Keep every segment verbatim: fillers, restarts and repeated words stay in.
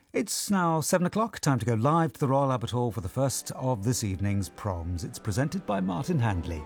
It's now seven o'clock, time to go live to the Royal Albert Hall for the first of this evening's proms. It's presented by Martin Handley.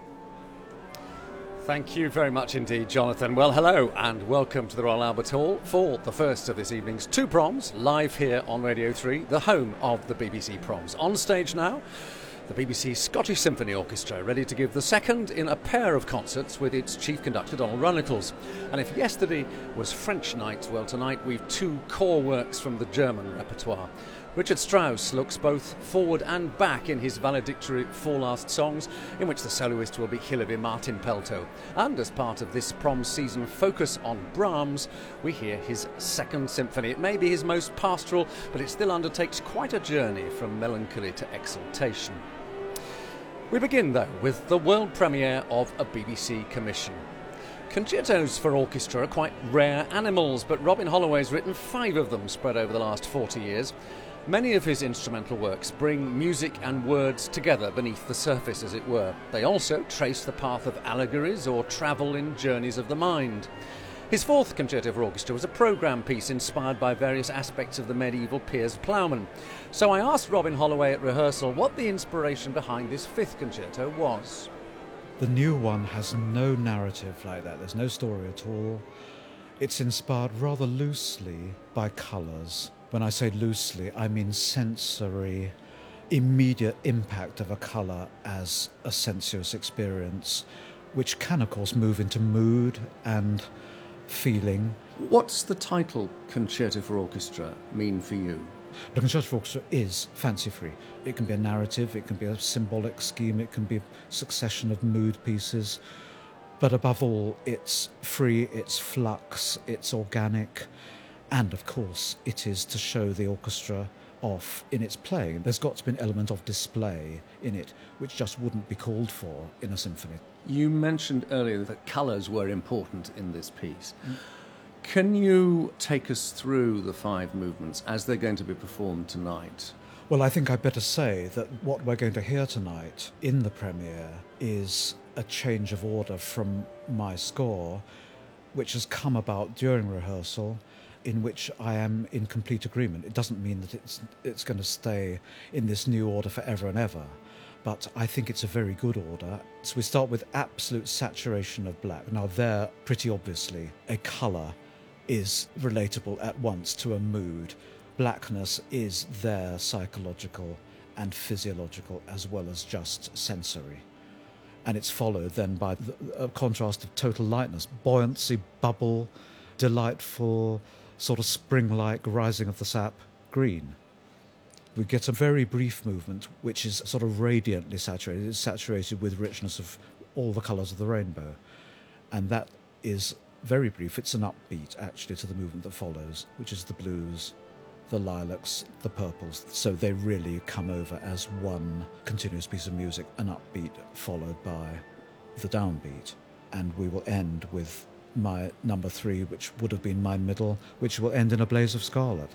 Thank you very much indeed, Jonathan. Well, hello and welcome to the Royal Albert Hall for the first of this evening's two proms, live here on Radio three, the home of the B B C proms. On stage now, the B B C Scottish Symphony Orchestra, ready to give the second in a pair of concerts with its chief conductor, Donald Runnicles. And if yesterday was French night, well, tonight we've two core works from the German repertoire. Richard Strauss looks both forward and back in his valedictory Four Last Songs, in which the soloist will be Hillevi Martin Pelto. And as part of this prom season focus on Brahms, we hear his second symphony. It may be his most pastoral, but it still undertakes quite a journey from melancholy to exaltation. We begin, though, with the world premiere of a B B C commission. Concertos for orchestra are quite rare animals, but Robin Holloway's written five of them spread over the last forty years. Many of his instrumental works bring music and words together beneath the surface, as it were. They also trace the path of allegories or travel in journeys of the mind. His fourth concerto for orchestra was a programme piece inspired by various aspects of the medieval Piers Plowman. So I asked Robin Holloway at rehearsal what the inspiration behind this fifth concerto was. The new one has no narrative like that. There's no story at all. It's inspired rather loosely by colours. When I say loosely, I mean sensory, immediate impact of a colour as a sensuous experience, which can, of course, move into mood and feeling. What's the title Concerto for Orchestra mean for you? The Concerto for Orchestra is fancy-free. It can be a narrative, it can be a symbolic scheme, it can be a succession of mood pieces. But above all, it's free, it's flux, it's organic. And, of course, it is to show the orchestra off in its playing. There's got to be an element of display in it, which just wouldn't be called for in a symphony. You mentioned earlier that colours were important in this piece. Mm. Can you take us through the five movements as they're going to be performed tonight? Well, I think I'd better say that what we're going to hear tonight in the premiere is a change of order from my score, which has come about during rehearsal, in which I am in complete agreement. It doesn't mean that it's it's going to stay in this new order forever and ever, but I think it's a very good order. So we start with absolute saturation of black. Now there, pretty obviously, a colour is relatable at once to a mood. Blackness is there psychological and physiological as well as just sensory. And it's followed then by a contrast of total lightness, buoyancy, bubble, delightful, sort of spring-like rising of the sap, green. We get a very brief movement which is sort of radiantly saturated. It's saturated with richness of all the colours of the rainbow. And that is very brief. It's an upbeat, actually, to the movement that follows, which is the blues, the lilacs, the purples. So they really come over as one continuous piece of music, an upbeat followed by the downbeat. And we will end with my number three, which would have been my middle, which will end in a blaze of scarlet.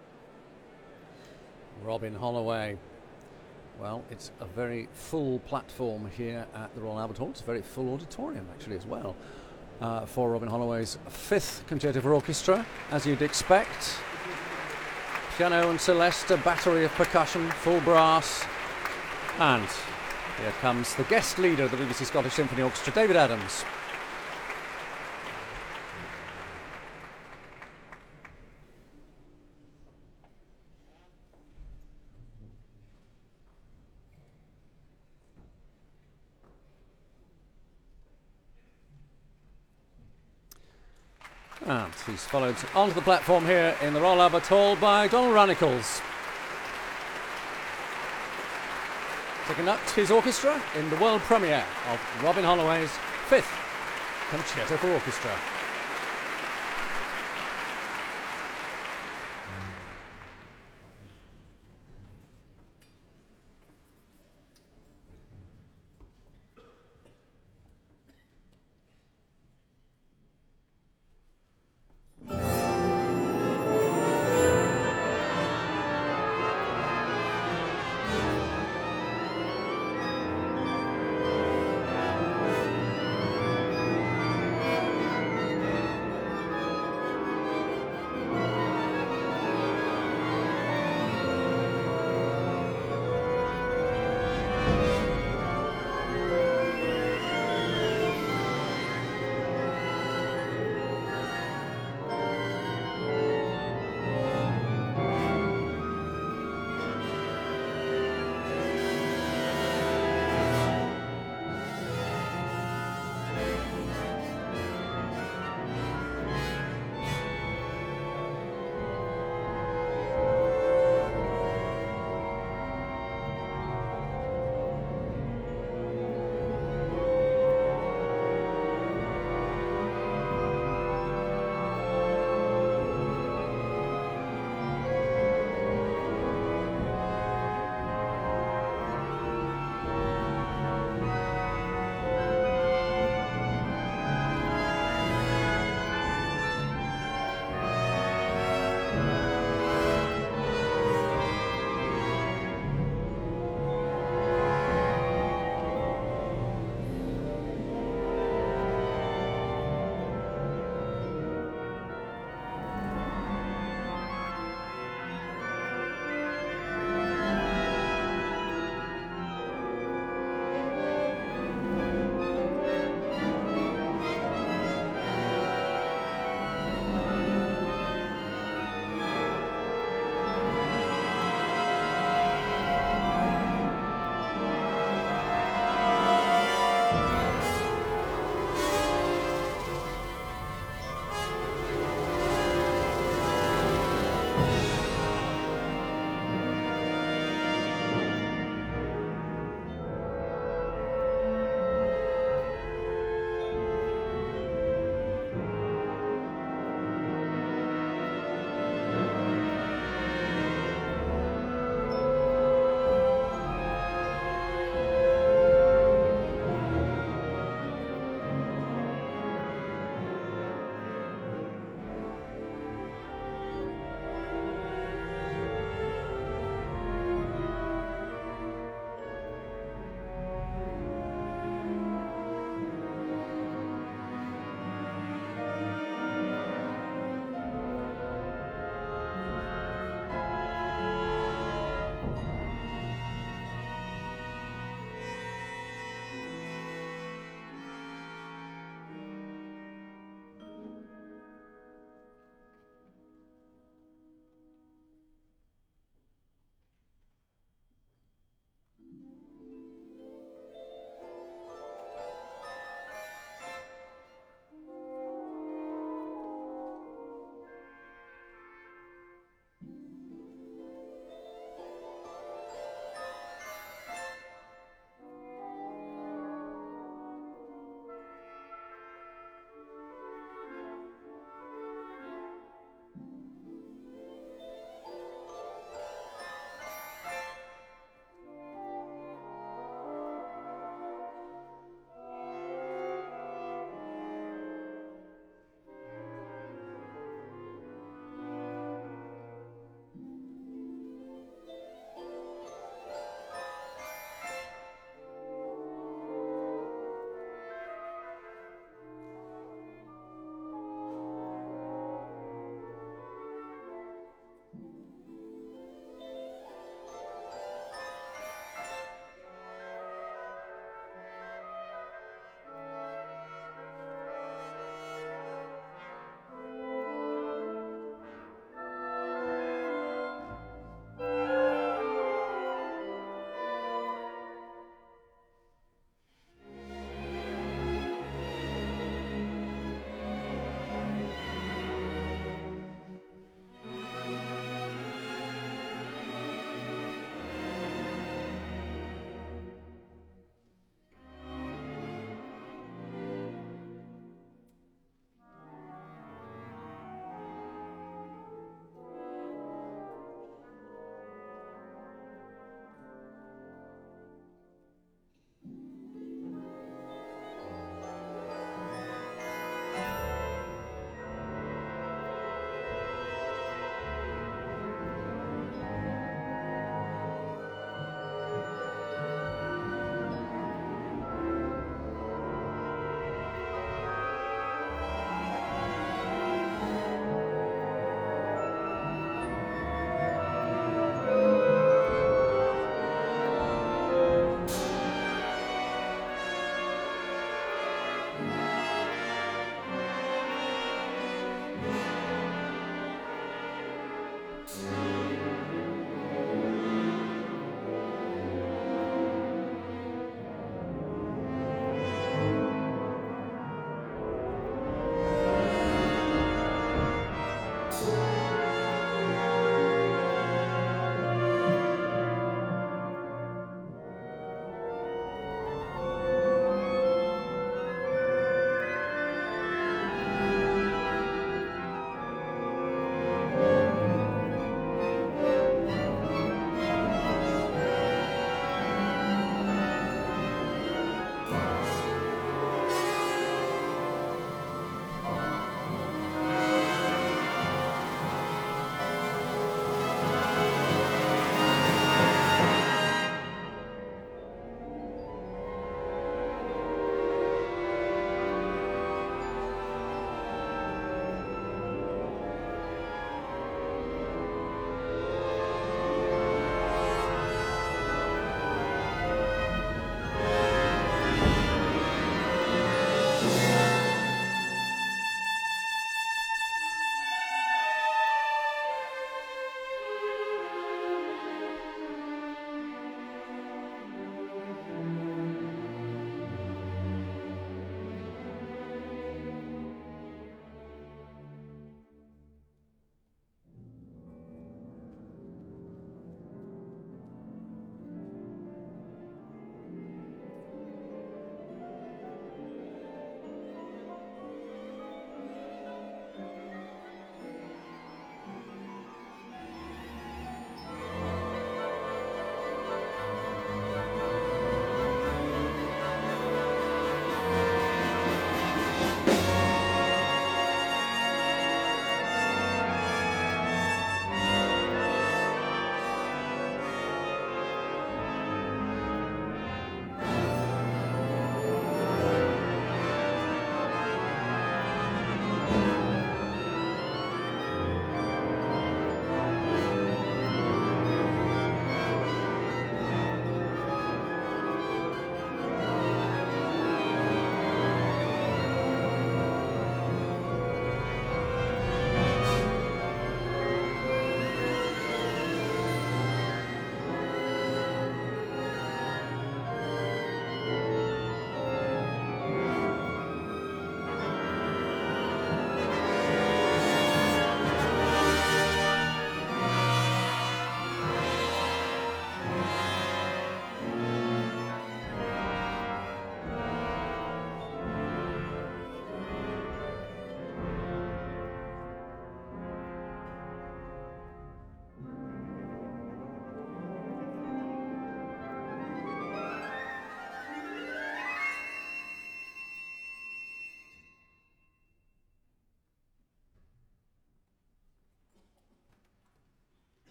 Robin Holloway. Well, it's a very full platform here at the Royal Albert Hall. It's a very full auditorium, actually, as well, uh, for Robin Holloway's fifth concerto for orchestra, as you'd expect. Piano and celeste, a battery of percussion, full brass. And here comes the guest leader of the B B C Scottish Symphony Orchestra, David Adams. And he's followed onto the platform here in the Royal Albert Hall by Donald Runnicles. To conduct his orchestra in the world premiere of Robin Holloway's fifth Concerto for Orchestra.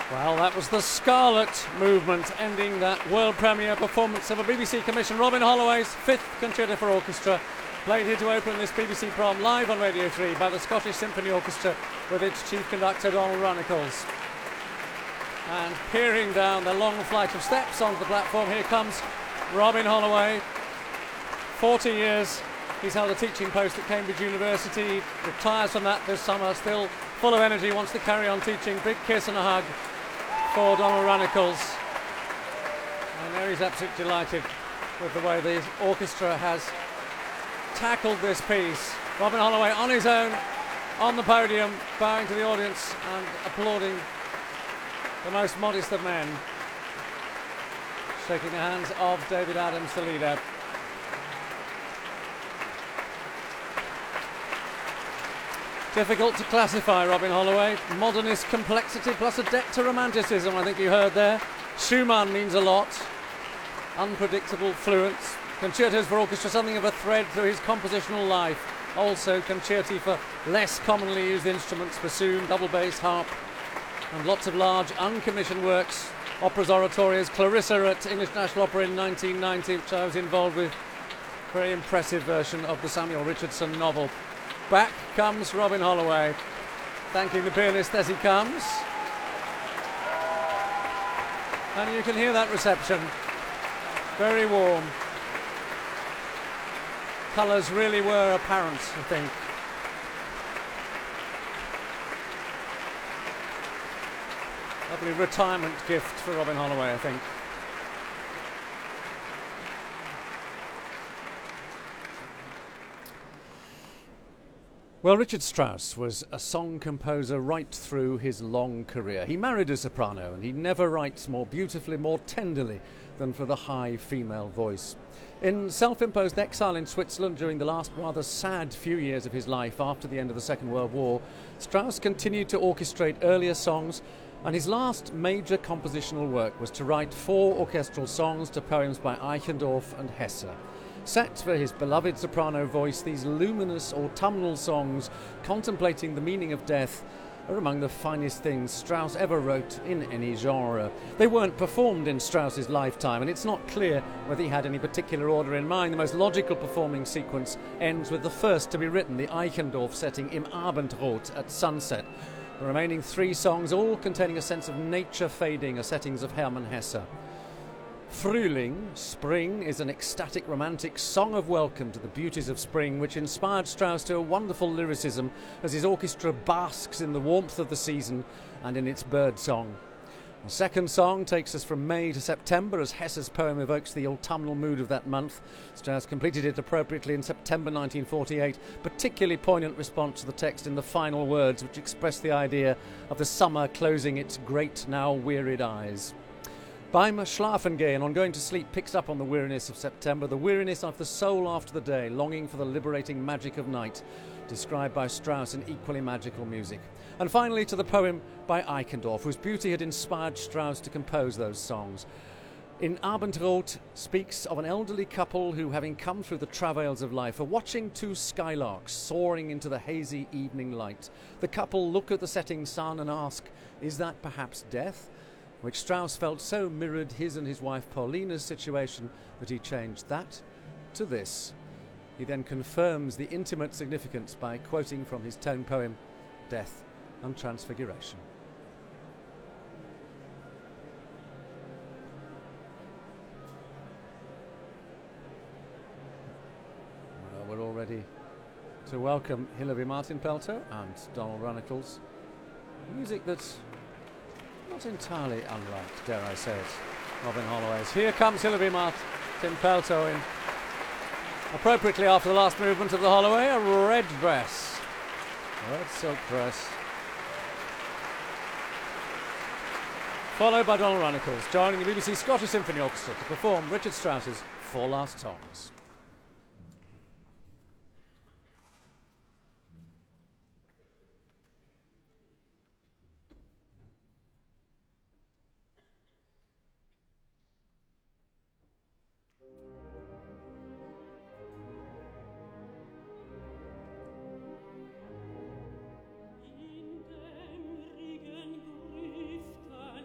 Well, that was the Scarlet Movement, ending that world premiere performance of a B B C commission. Robin Holloway's fifth concerto for orchestra, played here to open this B B C prom live on Radio three by the Scottish Symphony Orchestra with its chief conductor Donald Runnicles. And peering down the long flight of steps onto the platform, here comes Robin Holloway. forty years he's held a teaching post at Cambridge University, retires from that this summer, still full of energy, wants to carry on teaching. Big kiss and a hug for Donald Runnicles. I know he's absolutely delighted with the way the orchestra has tackled this piece. Robin Holloway on his own, on the podium, bowing to the audience and applauding the most modest of men, shaking the hands of David Adams, the leader. Difficult to classify Robin Holloway. Modernist complexity plus a debt to romanticism, I think you heard there. Schumann means a lot. Unpredictable fluence. Concertos for orchestra, something of a thread through his compositional life. Also concerti for less commonly used instruments, bassoon, double bass, harp, and lots of large uncommissioned works. Operas, oratorios, Clarissa at English National Opera in nineteen ninety, which I was involved with. Very impressive version of the Samuel Richardson novel. Back comes Robin Holloway, thanking the pianist as he comes. And you can hear that reception. Very warm. Colours really were apparent, I think. Lovely retirement gift for Robin Holloway, I think. Well, Richard Strauss was a song composer right through his long career. He married a soprano, and he never writes more beautifully, more tenderly than for the high female voice. In self-imposed exile in Switzerland during the last rather sad few years of his life after the end of the Second World War, Strauss continued to orchestrate earlier songs, and his last major compositional work was to write four orchestral songs to poems by Eichendorff and Hesse. Set for his beloved soprano voice, these luminous autumnal songs contemplating the meaning of death are among the finest things Strauss ever wrote in any genre. They weren't performed in Strauss's lifetime, and it's not clear whether he had any particular order in mind. The most logical performing sequence ends with the first to be written, the Eichendorff setting Im Abendrot, at sunset. The remaining three songs, all containing a sense of nature fading, are settings of Hermann Hesse. Frühling, Spring, is an ecstatic romantic song of welcome to the beauties of spring, which inspired Strauss to a wonderful lyricism as his orchestra basks in the warmth of the season and in its bird song. The second song takes us from May to September as Hesse's poem evokes the autumnal mood of that month. Strauss completed it appropriately in September nineteen forty-eight, particularly poignant response to the text in the final words, which express the idea of the summer closing its great, now wearied eyes. Beim Schlafengehen, on going to sleep, picks up on the weariness of September, the weariness of the soul after the day, longing for the liberating magic of night, described by Strauss in equally magical music. And finally to the poem by Eichendorff, whose beauty had inspired Strauss to compose those songs. In Abendrot speaks of an elderly couple who, having come through the travails of life, are watching two skylarks soaring into the hazy evening light. The couple look at the setting sun and ask, is that perhaps death? Which Strauss felt so mirrored his and his wife Paulina's situation that he changed that to this. He then confirms the intimate significance by quoting from his tone poem, Death and Transfiguration. Well, we're all ready to welcome Hilary Martin-Pelto and Donald Runnicles. Music that's not entirely unlike, dare I say it, Robin Holloway's. Here comes Hilary Martin-Pelto in, appropriately after the last movement of the Holloway, a red dress, a red silk dress, followed by Donald Runnicles, joining the B B C Scottish Symphony Orchestra to perform Richard Strauss's Four Last Songs. In dem Regen Grüften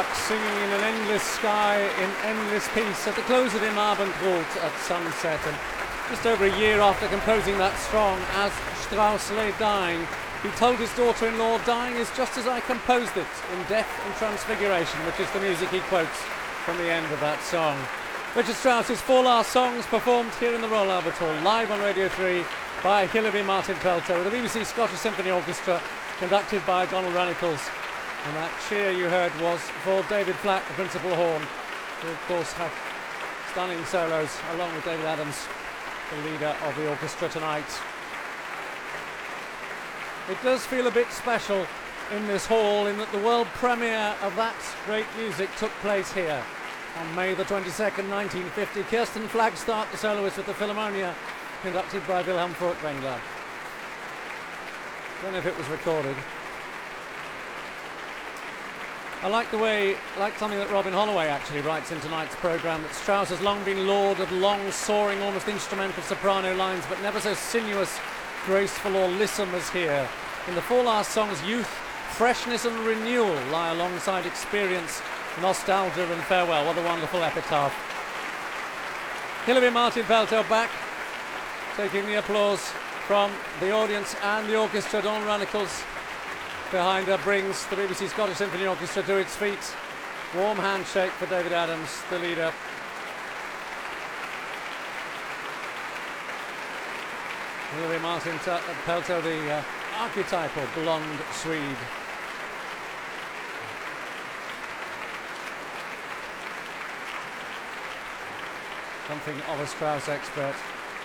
Bach singing in an endless sky, in endless peace, at the close of Im Abendrot at sunset. And just over a year after composing that song, as Strauss lay dying, he told his daughter-in-law, "Dying is just as I composed it, in death and transfiguration," which is the music he quotes from the end of that song. Richard Strauss's four last songs performed here in the Royal Albert Hall, live on Radio three by Hilary Martin Pelto, with the B B C Scottish Symphony Orchestra, conducted by Donald Rannicles. And that cheer you heard was for David Flack, the principal horn, who of course had stunning solos, along with David Adams, the leader of the orchestra tonight. It does feel a bit special in this hall, in that the world premiere of that great music took place here on May the twenty-second, nineteen fifty. Kirsten Flagstart, the soloist with the Philharmonia, conducted by Wilhelm Furtwängler. Don't know if it was recorded. I like the way, like something that Robin Holloway actually writes in tonight's programme, that Strauss has long been lord of long, soaring, almost instrumental soprano lines, but never so sinuous, graceful or lissom as here. In the four last songs, youth, freshness and renewal lie alongside experience, nostalgia and farewell. What a wonderful epitaph. Hilary Martin Pelto back, taking the applause from the audience and the orchestra. Donald Rannicles behind her brings the B B C Scottish Symphony Orchestra to its feet. Warm handshake for David Adams, the leader. Hilary Martin Pelto, the uh, archetypal blonde Swede. Something of a Strauss expert.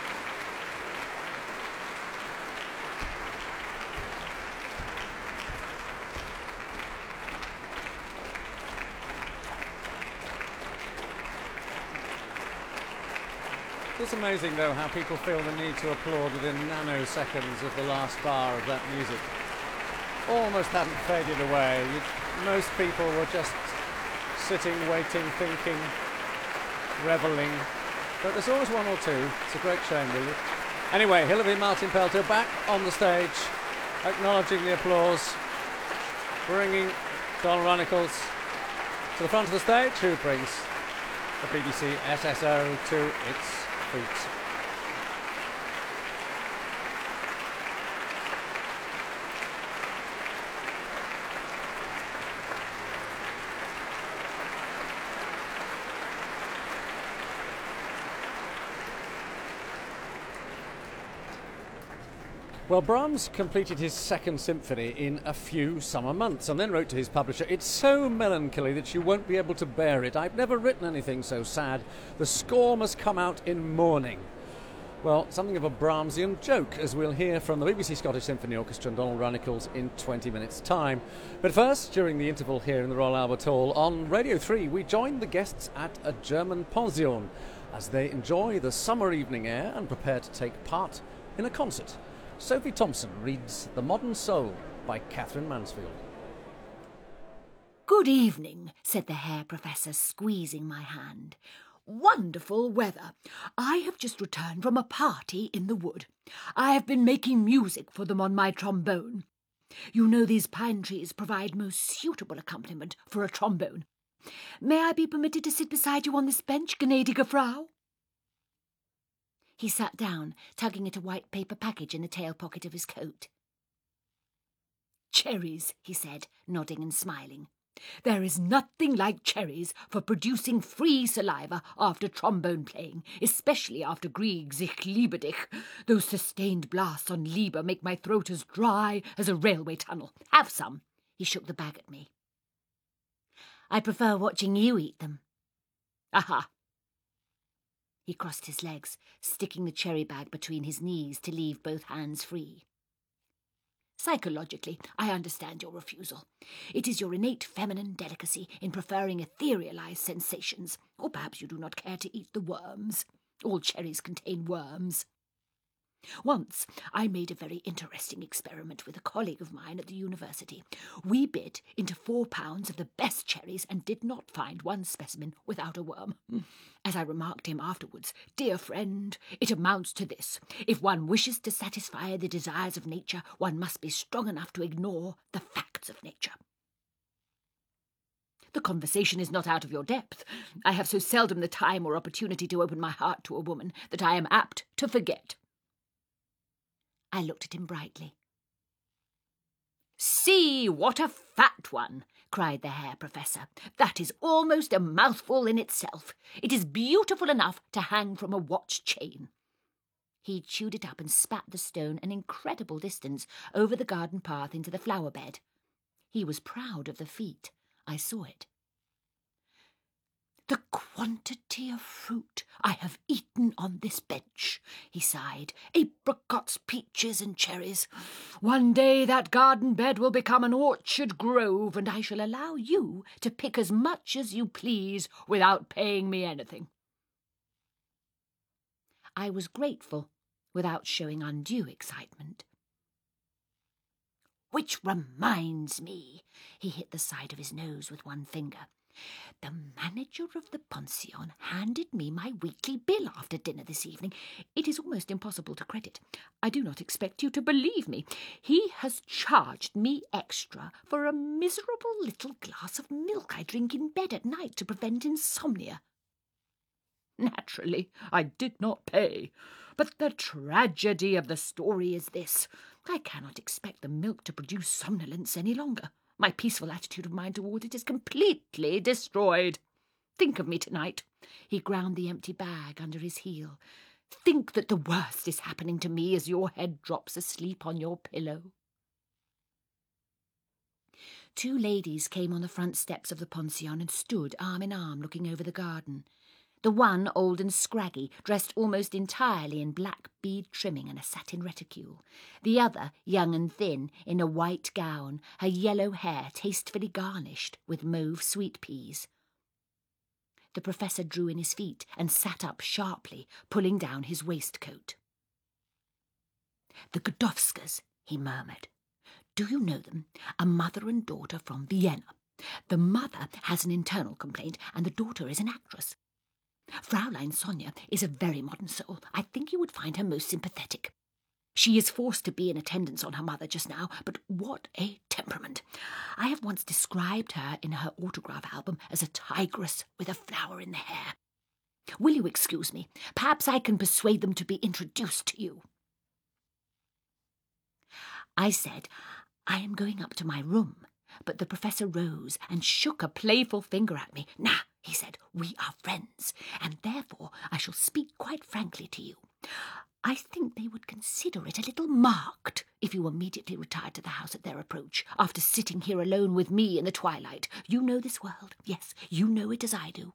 It's amazing, though, how people feel the need to applaud within nanoseconds of the last bar of that music. Almost hadn't faded away. You, most people were just sitting, waiting, thinking, revelling. But there's always one or two. It's a great shame, really. Anyway, Hilary Martin Pelto back on the stage, acknowledging the applause, bringing Donald Rannicles to the front of the stage, who brings the B B C S S O to its feet. Well, Brahms completed his second symphony in a few summer months and then wrote to his publisher, "It's so melancholy that you won't be able to bear it. I've never written anything so sad. The score must come out in mourning." Well, something of a Brahmsian joke, as we'll hear from the B B C Scottish Symphony Orchestra and Donald Rannicles in twenty minutes' time. But first, during the interval here in the Royal Albert Hall, on Radio three, we join the guests at a German pension as they enjoy the summer evening air and prepare to take part in a concert. Sophie Thompson reads The Modern Soul by Catherine Mansfield. "Good evening," said the Herr Professor, squeezing my hand. "Wonderful weather. I have just returned from a party in the wood. I have been making music for them on my trombone. You know these pine trees provide most suitable accompaniment for a trombone. May I be permitted to sit beside you on this bench, gnädige Frau?" He sat down, tugging at a white paper package in the tail pocket of his coat. "Cherries," he said, nodding and smiling. "There is nothing like cherries for producing free saliva after trombone playing, especially after Grieg's Ich liebe dich. Those sustained blasts on Liebe make my throat as dry as a railway tunnel. Have some." He shook the bag at me. "I prefer watching you eat them." "Aha." He crossed his legs, sticking the cherry bag between his knees to leave both hands free. "Psychologically, I understand your refusal. It is your innate feminine delicacy in preferring etherealized sensations, or perhaps you do not care to eat the worms. All cherries contain worms. Once I made a very interesting experiment with a colleague of mine at the university. We bit into four pounds of the best cherries and did not find one specimen without a worm. As I remarked to him afterwards, 'Dear friend, it amounts to this. If one wishes to satisfy the desires of nature, one must be strong enough to ignore the facts of nature.' The conversation is not out of your depth. I have so seldom the time or opportunity to open my heart to a woman that I am apt to forget. I looked at him brightly. "See, what a fat one!" cried the Herr Professor. "That is almost a mouthful in itself. It is beautiful enough to hang from a watch chain." He chewed it up and spat the stone an incredible distance over the garden path into the flower bed. He was proud of the feat. I saw it. "The quantity of fruit I have eaten on this bench," he sighed. "Apricots, peaches and cherries. One day that garden bed will become an orchard grove, and I shall allow you to pick as much as you please without paying me anything." I was grateful without showing undue excitement. "Which reminds me," he hit the side of his nose with one finger. "The manager of the pension handed me my weekly bill after dinner this evening. It is almost impossible to credit. I do not expect you to believe me. He has charged me extra for a miserable little glass of milk I drink in bed at night to prevent insomnia. Naturally, I did not pay. But the tragedy of the story is this. I cannot expect the milk to produce somnolence any longer. My peaceful attitude of mind toward it is completely destroyed. Think of me tonight." He ground the empty bag under his heel. "Think that the worst is happening to me as your head drops asleep on your pillow." Two ladies came on the front steps of the pension and stood arm in arm looking over the garden. The one, old and scraggy, dressed almost entirely in black bead trimming and a satin reticule. The other, young and thin, in a white gown, her yellow hair tastefully garnished with mauve sweet peas. The Professor drew in his feet and sat up sharply, pulling down his waistcoat. "The Godowskas," he murmured. "Do you know them? A mother and daughter from Vienna. The mother has an internal complaint, and the daughter is an actress. Fraulein Sonia is a very modern soul. I think you would find her most sympathetic. She is forced to be in attendance on her mother just now, but what a temperament! I have once described her in her autograph album as a tigress with a flower in the hair. Will you excuse me? Perhaps I can persuade them to be introduced to you." I said, "I am going up to my room," but the Professor rose and shook a playful finger at me. "Now," he said, "we are friends, and therefore I shall speak quite frankly to you. I think they would consider it a little marked if you immediately retired to the house at their approach, after sitting here alone with me in the twilight. You know this world. Yes, you know it as I do."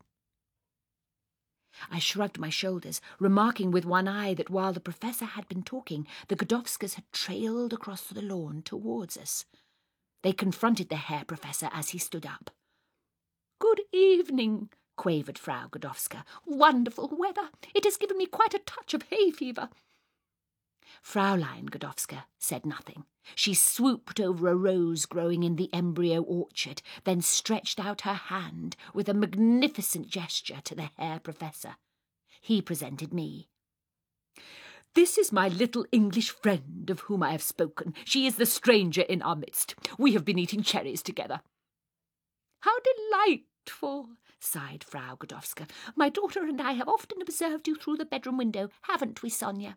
I shrugged my shoulders, remarking with one eye that while the Professor had been talking, the Godowskas had trailed across the lawn towards us. They confronted the Herr Professor as he stood up. "Good evening," quavered Frau Godowska. "Wonderful weather. It has given me quite a touch of hay fever." Fraulein Godowska said nothing. She swooped over a rose growing in the embryo orchard, then stretched out her hand with a magnificent gesture to the Herr Professor. He presented me. "This is my little English friend of whom I have spoken. She is the stranger in our midst. We have been eating cherries together." "How delightful!" sighed Frau Godowska. "My daughter and I have often observed you through the bedroom window, haven't we, Sonia?"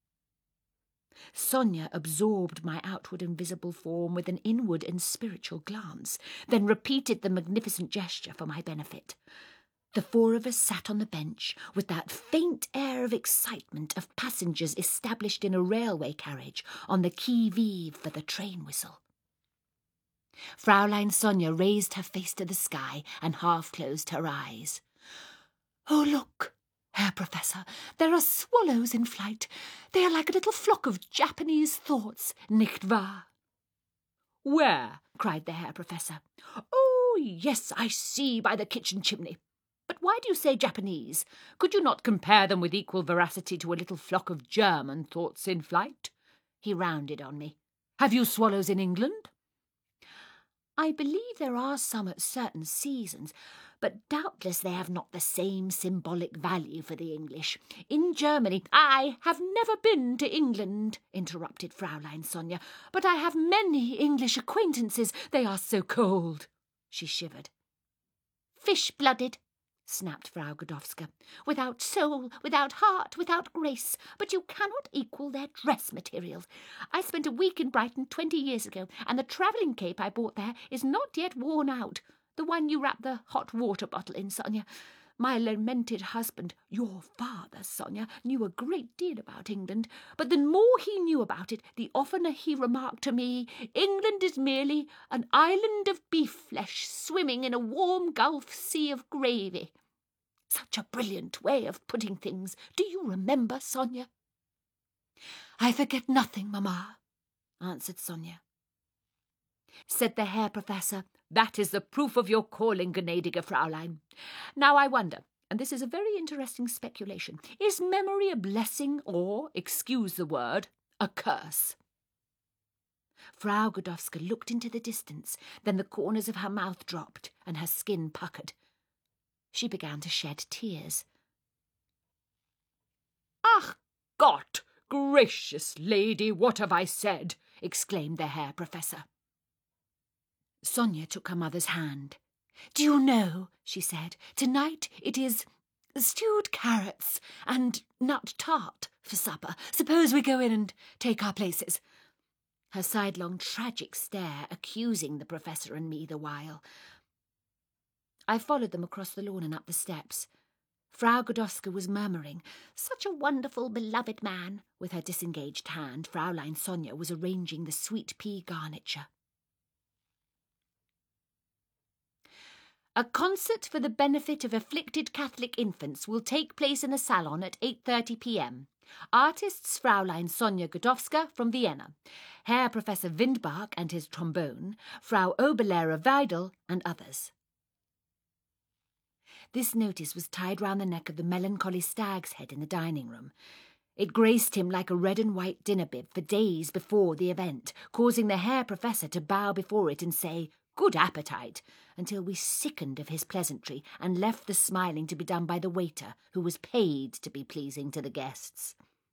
Sonia absorbed my outward and visible form with an inward and spiritual glance, then repeated the magnificent gesture for my benefit. The four of us sat on the bench with that faint air of excitement of passengers established in a railway carriage on the qui-vive for the train whistle. Fraulein Sonia raised her face to the sky and half closed her eyes. "Oh, look, Herr Professor, there are swallows in flight. They are like a little flock of Japanese thoughts, nicht wahr?" "Where?" cried the Herr Professor. "Oh, yes, I see, by the kitchen chimney. But why do you say Japanese? Could you not compare them with equal veracity to a little flock of German thoughts in flight?" He rounded on me. "Have you swallows in England?" "I believe there are some at certain seasons, but doubtless they have not the same symbolic value for the English. In Germany—" "I have never been to England," interrupted Fraulein Sonia, "but I have many English acquaintances. They are so cold." She shivered. fish-blooded, snapped Frau Godowska. Without soul, without heart, without grace, but you cannot equal their dress materials. I spent a week in Brighton twenty years ago, and the travelling cape I bought there is not yet worn out. The one you wrap the hot water bottle in, Sonia. My lamented husband, your father, Sonia, knew a great deal about England, but the more he knew about it, the oftener he remarked to me, England is merely an island of beef flesh swimming in a warm Gulf Sea of gravy. Such a brilliant way of putting things. Do you remember, Sonia? I forget nothing, Mamma, answered Sonia. Said the Herr Professor, that is the proof of your calling, gnädige Fraulein. Now I wonder, and this is a very interesting speculation, is memory a blessing or, excuse the word, a curse? Frau Godowska looked into the distance, then the corners of her mouth dropped and her skin puckered. She began to shed tears. Ach Gott, gracious lady, what have I said? Exclaimed the Herr Professor. Sonia took her mother's hand. Do you know, she said, tonight it is stewed carrots and nut tart for supper. Suppose we go in and take our places. Her sidelong tragic stare accusing the Professor and me the while. I followed them across the lawn and up the steps. Frau Godowska was murmuring, such a wonderful, beloved man. With her disengaged hand, Fraulein Sonia was arranging the sweet pea garniture. A concert for the benefit of afflicted Catholic infants will take place in the salon at eight thirty p m. Artists Fraulein Sonia Godowska from Vienna, Herr Professor Windbach and his trombone, Frau Oberlehrer Weidel and others. This notice was tied round the neck of the melancholy stag's head in the dining room. It graced him like a red and white dinner bib for days before the event, causing the Herr Professor to bow before it and say, "Good appetite," until we sickened of his pleasantry and left the smiling to be done by the waiter, who was paid to be pleasing to the guests.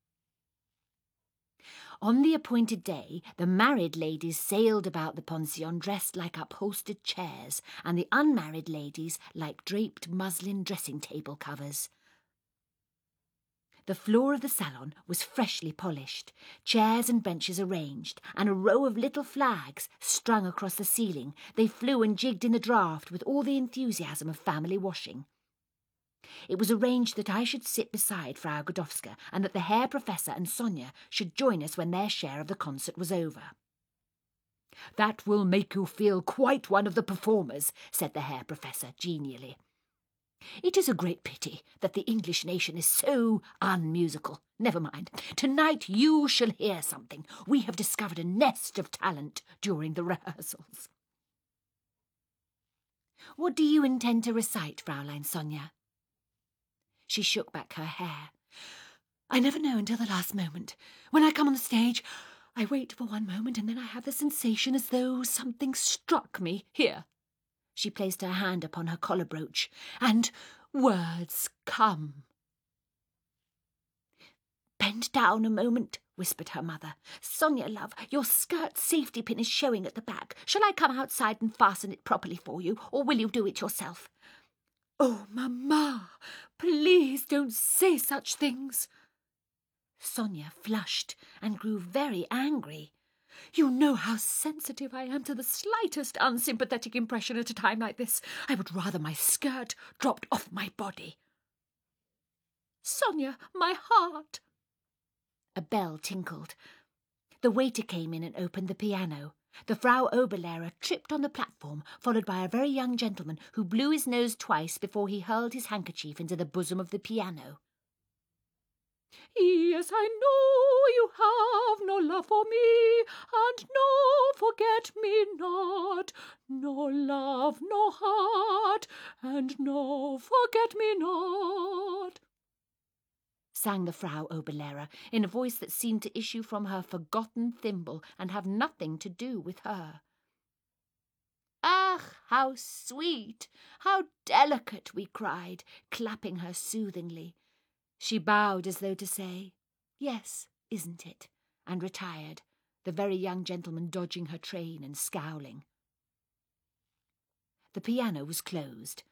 On the appointed day, the married ladies sailed about the pension dressed like upholstered chairs, and the unmarried ladies like draped muslin dressing-table covers. The floor of the salon was freshly polished, chairs and benches arranged, and a row of little flags strung across the ceiling. They flew and jigged in the draught with all the enthusiasm of family washing. It was arranged that I should sit beside Frau Godowska, and that the Herr Professor and Sonia should join us when their share of the concert was over. "That will make you feel quite one of the performers," said the Herr Professor genially. "It is a great pity that the English nation is so unmusical. Never mind. Tonight you shall hear something. We have discovered a nest of talent during the rehearsals." "What do you intend to recite, Fraulein Sonia?" She shook back her hair. "I never know until the last moment. When I come on the stage, I wait for one moment and then I have the sensation as though something struck me here." She placed her hand upon her collar brooch, and words come. "Bend down a moment," whispered her mother. "Sonia, love, your skirt safety pin is showing at the back. Shall I come outside and fasten it properly for you, or will you do it yourself?" "Oh, Mamma, please don't say such things." Sonia flushed and grew very angry. "You know how sensitive I am to the slightest unsympathetic impression at a time like this. I would rather my skirt dropped off my body." "Sonia, my heart!" A bell tinkled. The waiter came in and opened the piano. The Frau Oberlehrer tripped on the platform, followed by a very young gentleman who blew his nose twice before he hurled his handkerchief into the bosom of the piano. "Yes, I know you have no love for me, and no forget-me-not, no love, no heart, and no forget-me-not," sang the Frau Oberlehrer in a voice that seemed to issue from her forgotten thimble and have nothing to do with her. "Ach, how sweet, how delicate," we cried, clapping her soothingly. She bowed as though to say, "Yes, isn't it?" and retired, the very young gentleman dodging her train and scowling. The piano was closed.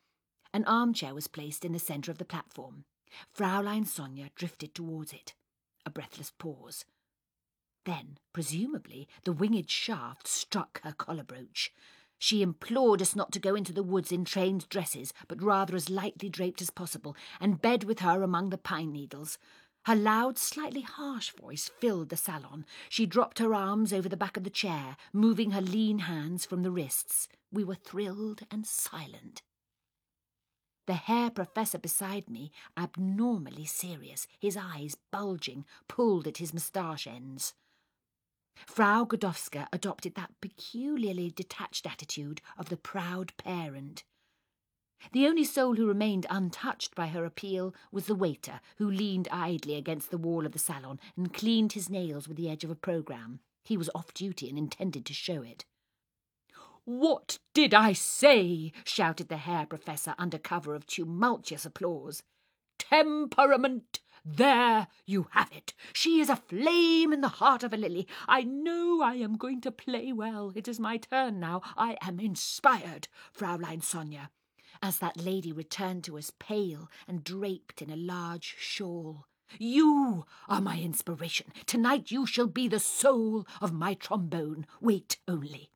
An armchair was placed in the centre of the platform. Fraulein Sonia drifted towards it. A breathless pause. Then, presumably, the winged shaft struck her collar brooch. She implored us not to go into the woods in trained dresses, but rather as lightly draped as possible, and bed with her among the pine needles. Her loud, slightly harsh voice filled the salon. She dropped her arms over the back of the chair, moving her lean hands from the wrists. We were thrilled and silent. The Herr Professor beside me, abnormally serious, his eyes bulging, pulled at his moustache ends. Frau Godowska adopted that peculiarly detached attitude of the proud parent. The only soul who remained untouched by her appeal was the waiter, who leaned idly against the wall of the salon and cleaned his nails with the edge of a programme. He was off duty and intended to show it. "What did I say?" shouted the Herr Professor under cover of tumultuous applause. "Temperament! There you have it. She is a flame in the heart of a lily. I know I am going to play well. It is my turn now. I am inspired, Fraulein Sonia," as that lady returned to us pale and draped in a large shawl. "You are my inspiration. Tonight you shall be the soul of my trombone. Wait only."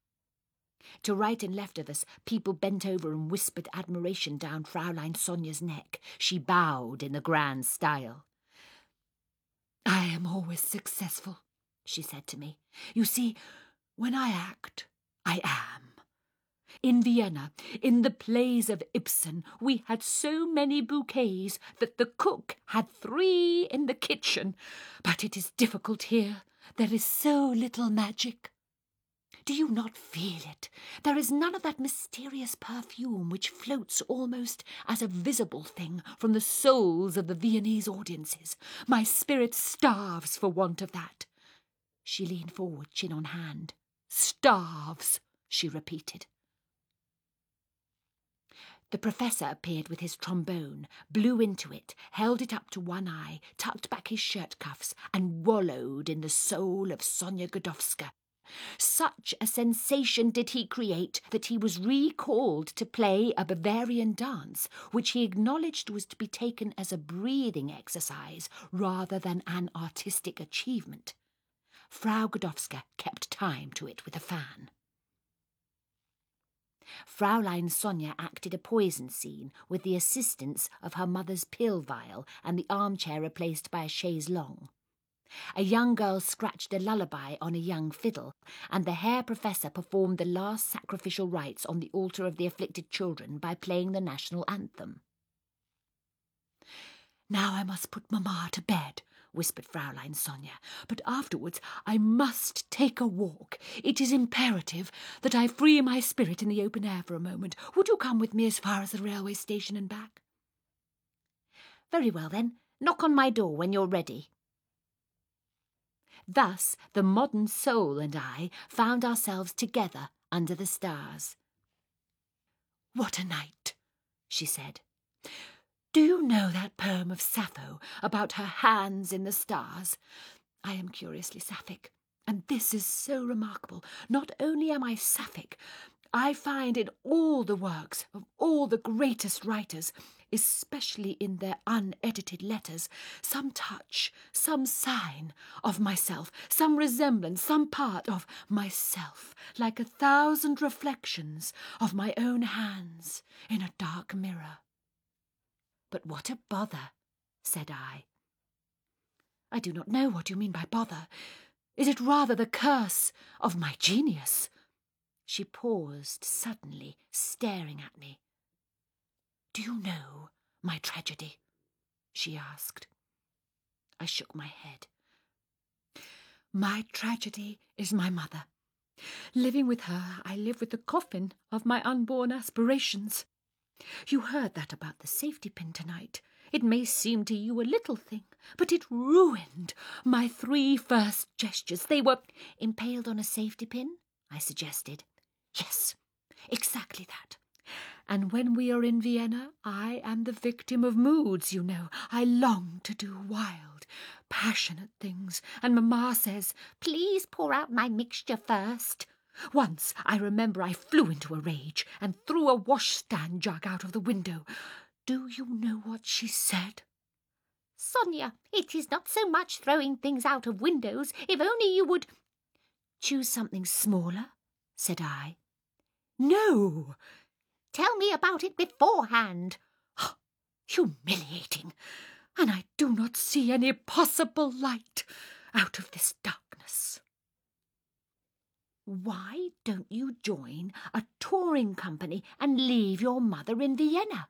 To right and left of us, people bent over and whispered admiration down Fraulein Sonia's neck. She bowed in the grand style. "I am always successful," she said to me. "You see, when I act, I am. In Vienna, in the plays of Ibsen, we had so many bouquets that the cook had three in the kitchen. But it is difficult here. There is so little magic. Do you not feel it? There is none of that mysterious perfume which floats almost as a visible thing from the souls of the Viennese audiences. My spirit starves for want of that." She leaned forward, chin on hand. "Starves," she repeated. The professor appeared with his trombone, blew into it, held it up to one eye, tucked back his shirt cuffs, and wallowed in the soul of Sonia Godowska. Such a sensation did he create that he was recalled to play a Bavarian dance, which he acknowledged was to be taken as a breathing exercise rather than an artistic achievement. Frau Godowska kept time to it with a fan. Fraulein Sonia acted a poison scene with the assistance of her mother's pill vial and the armchair replaced by a chaise longue. A young girl scratched a lullaby on a young fiddle, and the Herr Professor performed the last sacrificial rites on the altar of the afflicted children by playing the national anthem. "Now I must put Mamma to bed," whispered Fraulein Sonia, "but afterwards I must take a walk. It is imperative that I free my spirit in the open air for a moment. Would you come with me as far as the railway station and back?" "Very well, then. Knock on my door when you're ready." Thus the modern soul and I found ourselves together under the stars. "What a night," she said. "Do you know that poem of Sappho about her hands in the stars? I am curiously sapphic, and this is so remarkable. Not only am I sapphic, I find in all the works of all the greatest writers, especially in their unedited letters, some touch, some sign of myself, some resemblance, some part of myself, like a thousand reflections of my own hands in a dark mirror." "But what a bother," said I. "I do not know what you mean by bother. Is it rather the curse of my genius?" She paused suddenly, staring at me. "Do you know my tragedy?" she asked. I shook my head. "My tragedy is my mother. Living with her, I live with the coffin of my unborn aspirations. You heard that about the safety pin tonight. It may seem to you a little thing, but it ruined my three first gestures. They were—" "Impaled on a safety pin?" I suggested. "Yes, exactly that. And when we are in Vienna, I am the victim of moods, you know. I long to do wild, passionate things, and Mamma says, 'Please pour out my mixture first.' Once I remember I flew into a rage and threw a washstand jug out of the window. Do you know what she said? Sonia, it is not so much throwing things out of windows. If only you would... Choose something smaller, said I. No. Tell me about it beforehand. Humiliating. And I do not see any possible light out of this darkness. Why don't you join a touring company and leave your mother in Vienna?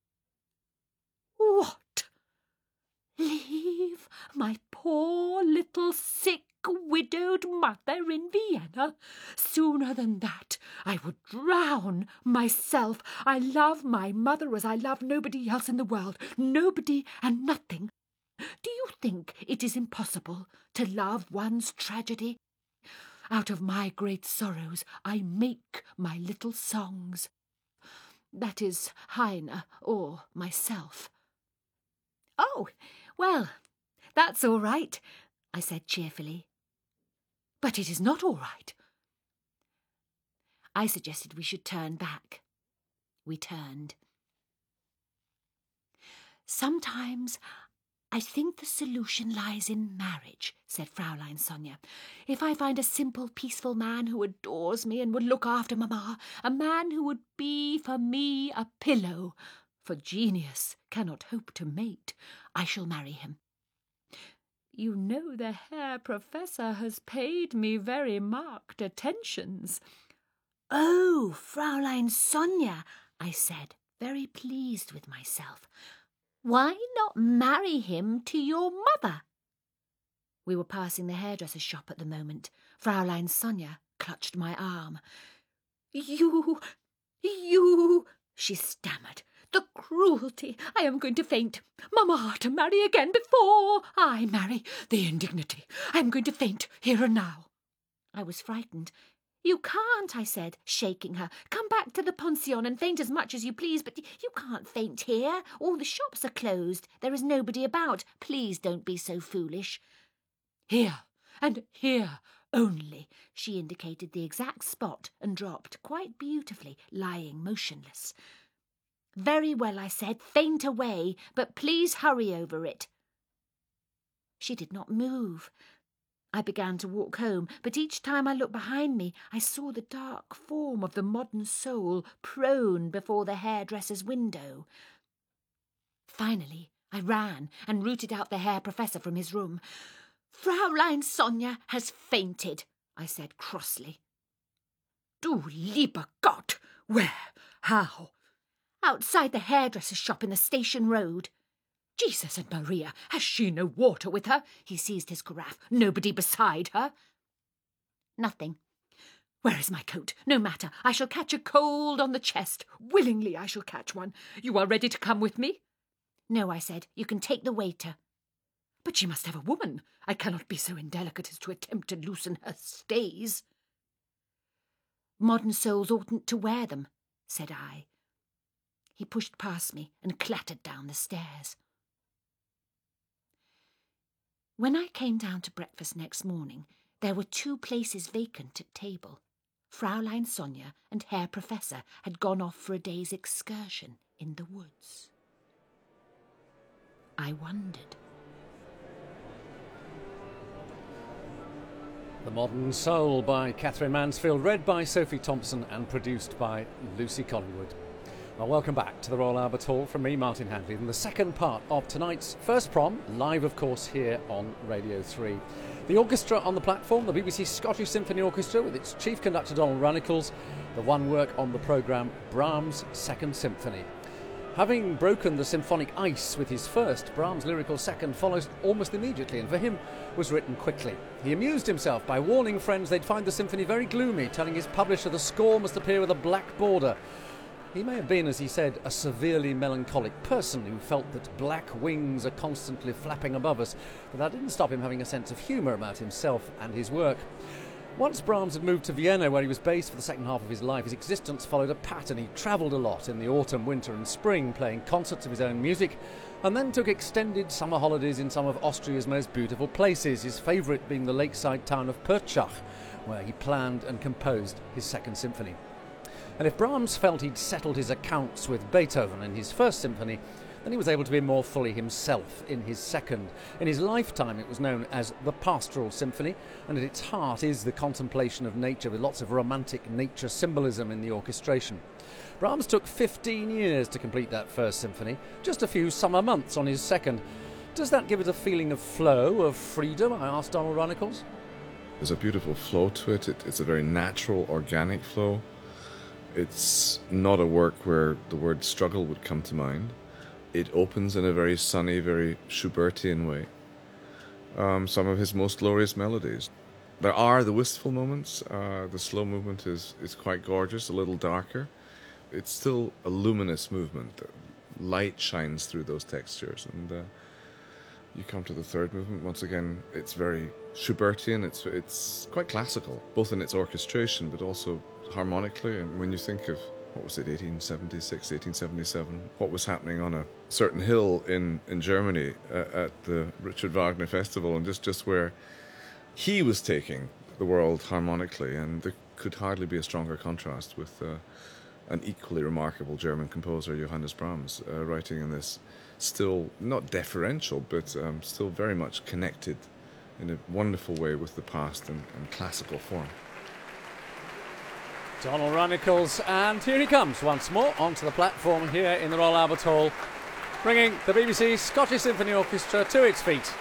What? Leave my poor little sick widowed mother in Vienna? Sooner than that I would drown myself. I love my mother as I love nobody else in the world, nobody and nothing. Do you think it is impossible to love one's tragedy? Out of my great sorrows I make my little songs. That is Heine or myself. Oh, well, that's all right, I said cheerfully. But it is not all right. I suggested we should turn back. We turned. Sometimes I think the solution lies in marriage, said Fraulein Sonia. If I find a simple, peaceful man who adores me and would look after Mamma, a man who would be for me a pillow, for genius cannot hope to mate, I shall marry him. You know the Herr Professor has paid me very marked attentions. Oh, Fraulein Sonia, I said, very pleased with myself. Why not marry him to your mother? We were passing the hairdresser's shop at the moment. Fraulein Sonia clutched my arm. You, you, she stammered. The cruelty! I am going to faint. Mamma to marry again before I marry. The indignity! I am going to faint here and now. I was frightened. You can't, I said, shaking her. Come back to the pension and faint as much as you please, but you can't faint here. All the shops are closed. There is nobody about. Please don't be so foolish. Here, and here only. She indicated the exact spot and dropped quite beautifully, lying motionless. Very well, I said, faint away, but please hurry over it. She did not move. I began to walk home, but each time I looked behind me, I saw the dark form of the modern soul prone before the hairdresser's window. Finally, I ran and rooted out the Herr Professor from his room. Fraulein Sonia has fainted, I said crossly. Du lieber Gott! Where? How? Outside the hairdresser's shop in the station road. Jesus and Maria, has she no water with her? He seized his carafe. Nobody beside her? Nothing. Where is my coat? No matter. I shall catch a cold on the chest. Willingly I shall catch one. You are ready to come with me? No, I said. You can take the waiter. But she must have a woman. I cannot be so indelicate as to attempt to loosen her stays. Modern souls oughtn't to wear them, said I. He pushed past me and clattered down the stairs. When I came down to breakfast next morning, there were two places vacant at table. Fraulein Sonia and Herr Professor had gone off for a day's excursion in the woods. I wondered. The Modern Soul by Catherine Mansfield, read by Sophie Thompson and produced by Lucy Collingwood. Well, welcome back to the Royal Albert Hall from me, Martin Handley, and the second part of tonight's first prom, live of course here on Radio three. The orchestra on the platform, the B B C Scottish Symphony Orchestra with its chief conductor Donald Runnicles, the one work on the programme, Brahms' Second Symphony. Having broken the symphonic ice with his first, Brahms' lyrical second follows almost immediately, and for him was written quickly. He amused himself by warning friends they'd find the symphony very gloomy, telling his publisher the score must appear with a black border. He may have been, as he said, a severely melancholic person who felt that black wings are constantly flapping above us, but that didn't stop him having a sense of humour about himself and his work. Once Brahms had moved to Vienna, where he was based for the second half of his life, his existence followed a pattern. He travelled a lot in the autumn, winter and spring, playing concerts of his own music, and then took extended summer holidays in some of Austria's most beautiful places, his favourite being the lakeside town of Pertschach, where he planned and composed his Second Symphony. And if Brahms felt he'd settled his accounts with Beethoven in his First Symphony, then he was able to be more fully himself in his second. In his lifetime, it was known as the Pastoral Symphony, and at its heart is the contemplation of nature with lots of romantic nature symbolism in the orchestration. Brahms took fifteen years to complete that First Symphony, just a few summer months on his second. Does that give it a feeling of flow, of freedom? I asked Donald Runnicles. There's a beautiful flow to it. it. It's a very natural, organic flow. It's not a work where the word struggle would come to mind. It opens in a very sunny, very Schubertian way. Um, some of his most glorious melodies. There are the wistful moments. Uh, the slow movement is, is quite gorgeous, a little darker. It's still a luminous movement. Light shines through those textures. And uh, you come to the third movement. Once again, it's very Schubertian. It's, it's quite classical, both in its orchestration, but also harmonically. And when you think of, what was it, eighteen seventy-six, eighteen seventy-seven, what was happening on a certain hill in, in Germany uh, at the Richard Wagner Festival, and just, just where he was taking the world harmonically, and there could hardly be a stronger contrast with uh, an equally remarkable German composer, Johannes Brahms, uh, writing in this still not deferential, but um, still very much connected in a wonderful way with the past and, and classical form. Donald Runnicles, and here he comes once more onto the platform here in the Royal Albert Hall, bringing the B B C Scottish Symphony Orchestra to its feet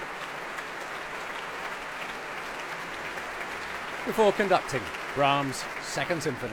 before conducting Brahms' Second Symphony.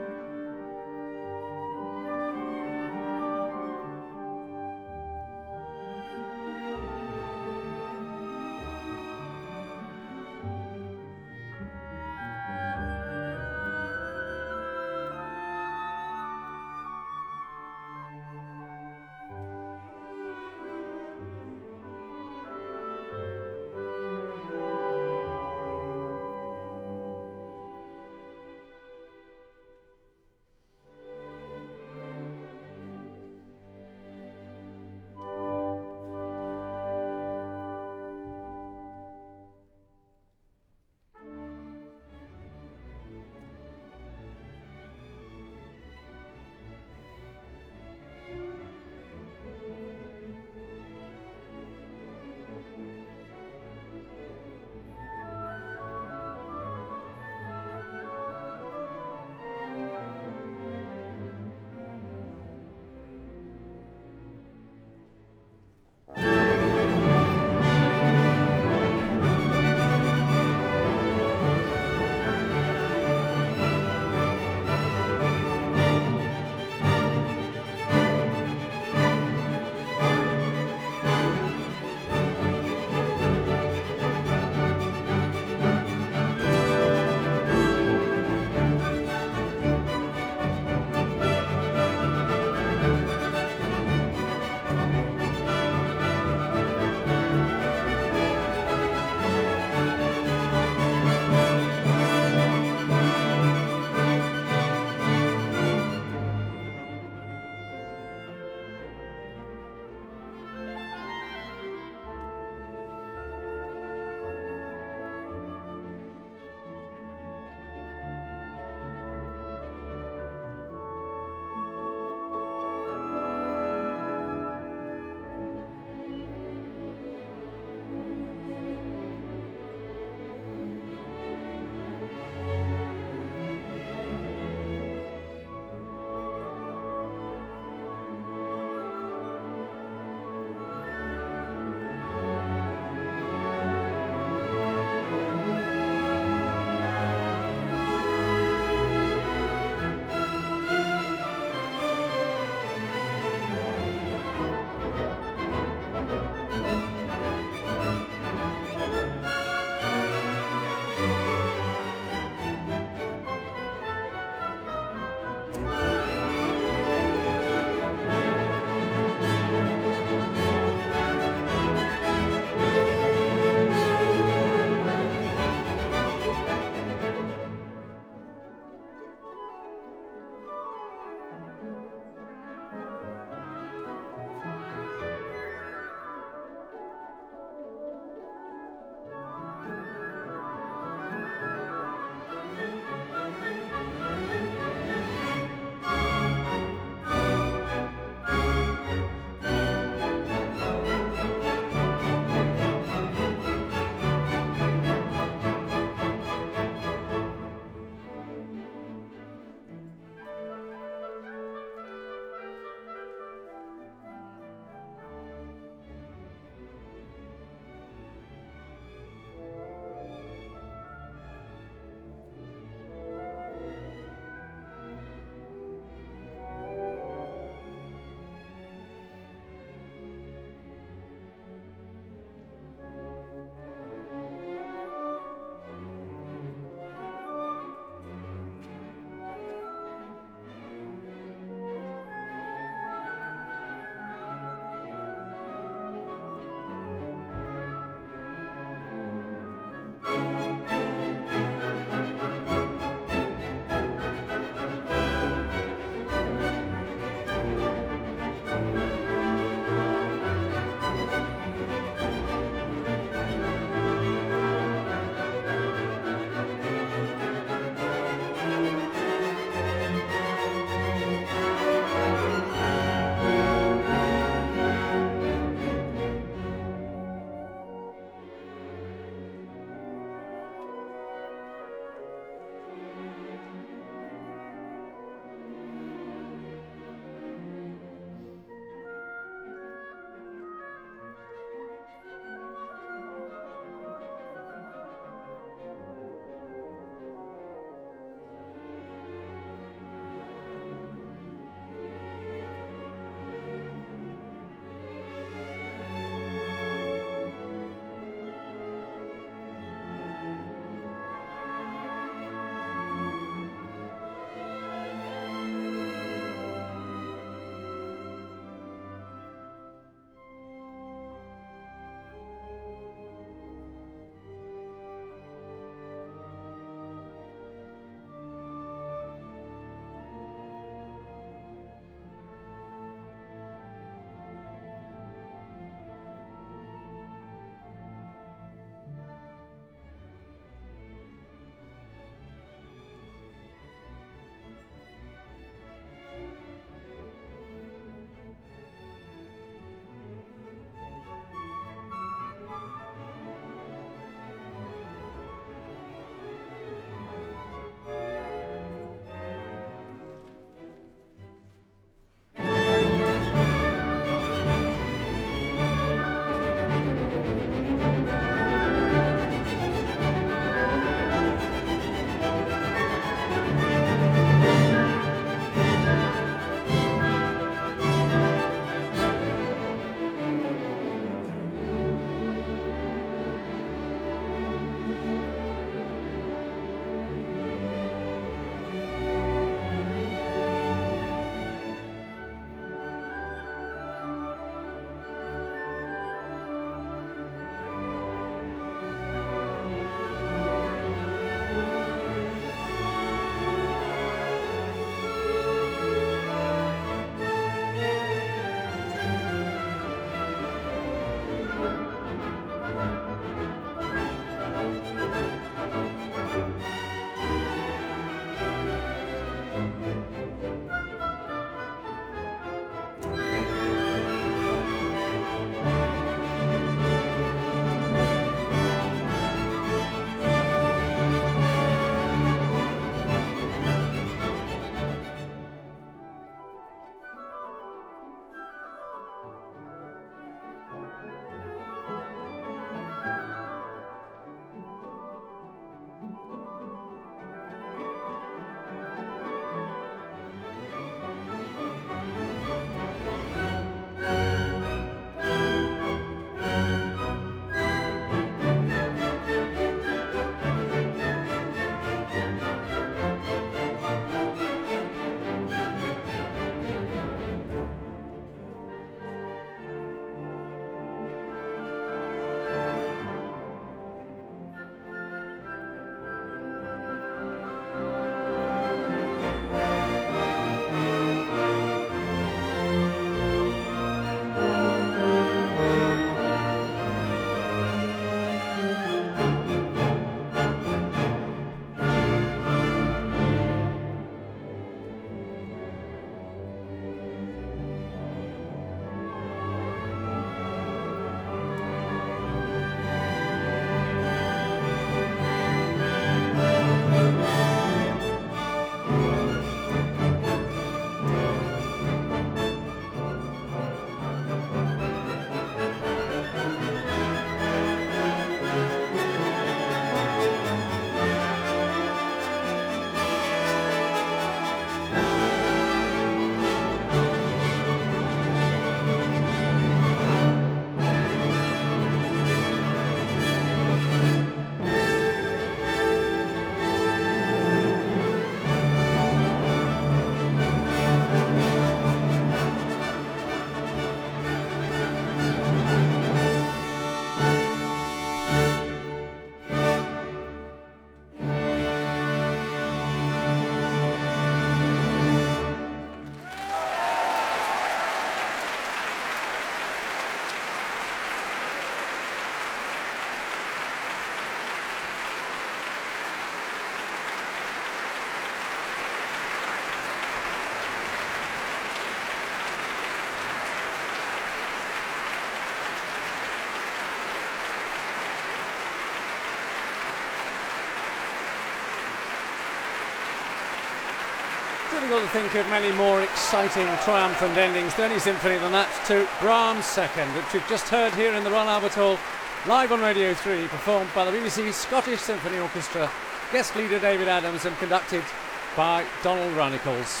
Difficult to think of many more exciting, triumphant endings to any symphony than that to Brahms' Second, which we've just heard here in the Royal Albert Hall, live on Radio three, performed by the B B C Scottish Symphony Orchestra, guest leader David Adams, and conducted by Donald Runnicles.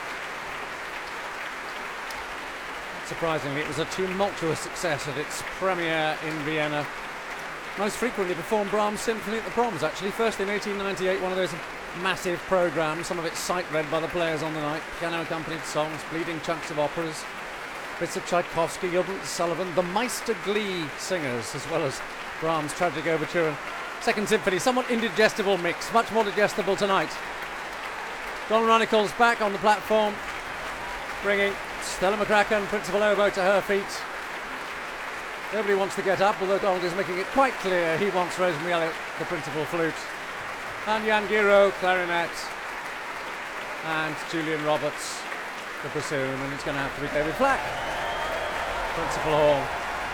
Surprisingly, it was a tumultuous success at its premiere in Vienna. Most frequently performed Brahms' Symphony at the Proms, actually. First in eighteen ninety-eight, one of those massive programmes, some of it sight-read by the players on the night, piano-accompanied songs, bleeding chunks of operas, bits of Tchaikovsky, Gilbert Sullivan, the Meister Glee singers, as well as Brahms' Tragic Overture and Second Symphony. Somewhat indigestible mix, much more digestible tonight. Donald Runnicles back on the platform, bringing Stella McCracken, principal oboe, to her feet. Nobody wants to get up, although Donald is making it quite clear he wants Rosemary Elliott, the principal flute, and Jan Giro, clarinet, and Julian Roberts, the bassoon, and it's going to have to be David Flack, principal horn.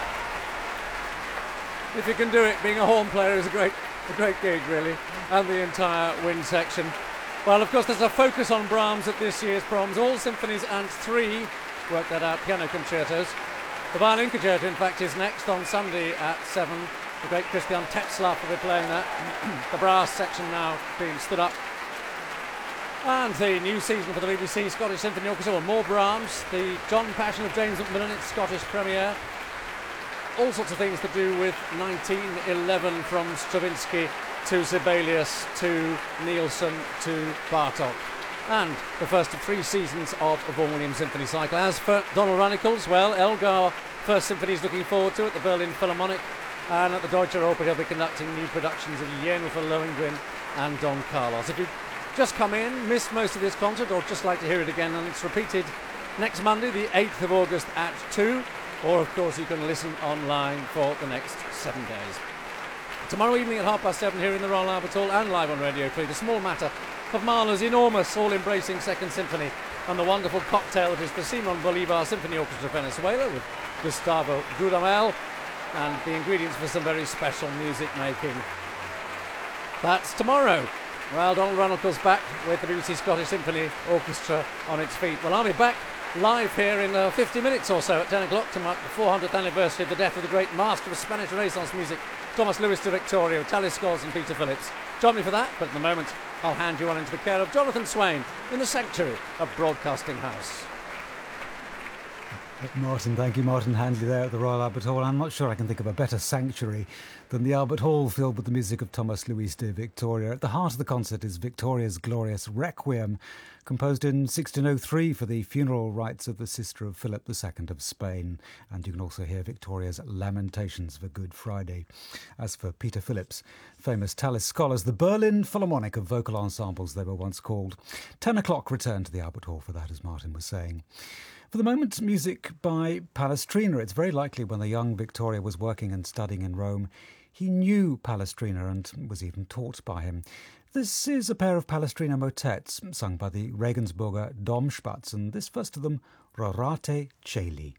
If you can do it, being a horn player is a great, a great gig, really, and the entire wind section. Well, of course, there's a focus on Brahms at this year's Proms, all symphonies and three, work that out, piano concertos. The violin concerto, in fact, is next on Sunday at seven. The great Christian Tetzlaff will be playing that. The brass section now being stood up. And the new season for the B B C Scottish Symphony Orchestra, well, more Brahms, the John Passion of James Macmillan, its Scottish premiere. All sorts of things to do with nineteen eleven, from Stravinsky to Sibelius to Nielsen to Bartok. And the first of three seasons of the Vaughan Williams Symphony Cycle. As for Donald Runnicles, well, Elgar First Symphony is looking forward to it, the Berlin Philharmonic, and at the Deutsche Oper he'll be conducting new productions of Jennifer Lohengrin and Don Carlos. If you've just come in, missed most of this concert, or just like to hear it again, then it's repeated next Monday, the eighth of August at two, or of course you can listen online for the next seven days. Tomorrow evening at half past seven here in the Royal Albert Hall and live on Radio three, The Small Matter of Mahler's enormous, all-embracing Second Symphony, and the wonderful cocktail that is the Simon Bolivar Symphony Orchestra Venezuela with Gustavo Dudamel, and the ingredients for some very special music making. That's tomorrow. Well, Donald Runnicles back with the B B C Scottish Symphony Orchestra on its feet. Well, I'll be back live here in uh, fifty minutes or so at ten o'clock to mark the four hundredth anniversary of the death of the great master of Spanish Renaissance music, Thomas Luis de Victorio, Tallis Scores and Peter Phillips. Join me for that, but at the moment I'll hand you on into the care of Jonathan Swain in the sanctuary of Broadcasting House. Martin, thank you. Martin Handley there at the Royal Albert Hall. I'm not sure I can think of a better sanctuary than the Albert Hall, filled with the music of Thomas Luis de Victoria. At the heart of the concert is Victoria's glorious Requiem, composed in sixteen oh three for the funeral rites of the sister of Philip the Second of Spain. And you can also hear Victoria's Lamentations for Good Friday. As for Peter Phillips' famous Tallis Scholars, the Berlin Philharmonic of Vocal Ensembles they were once called. ten o'clock return to the Albert Hall for that, as Martin was saying. For the moment, music by Palestrina. It's very likely when the young Victoria was working and studying in Rome, he knew Palestrina and was even taught by him. This is a pair of Palestrina motets sung by the Regensburger Domspatz, and this first of them, Rorate Celi.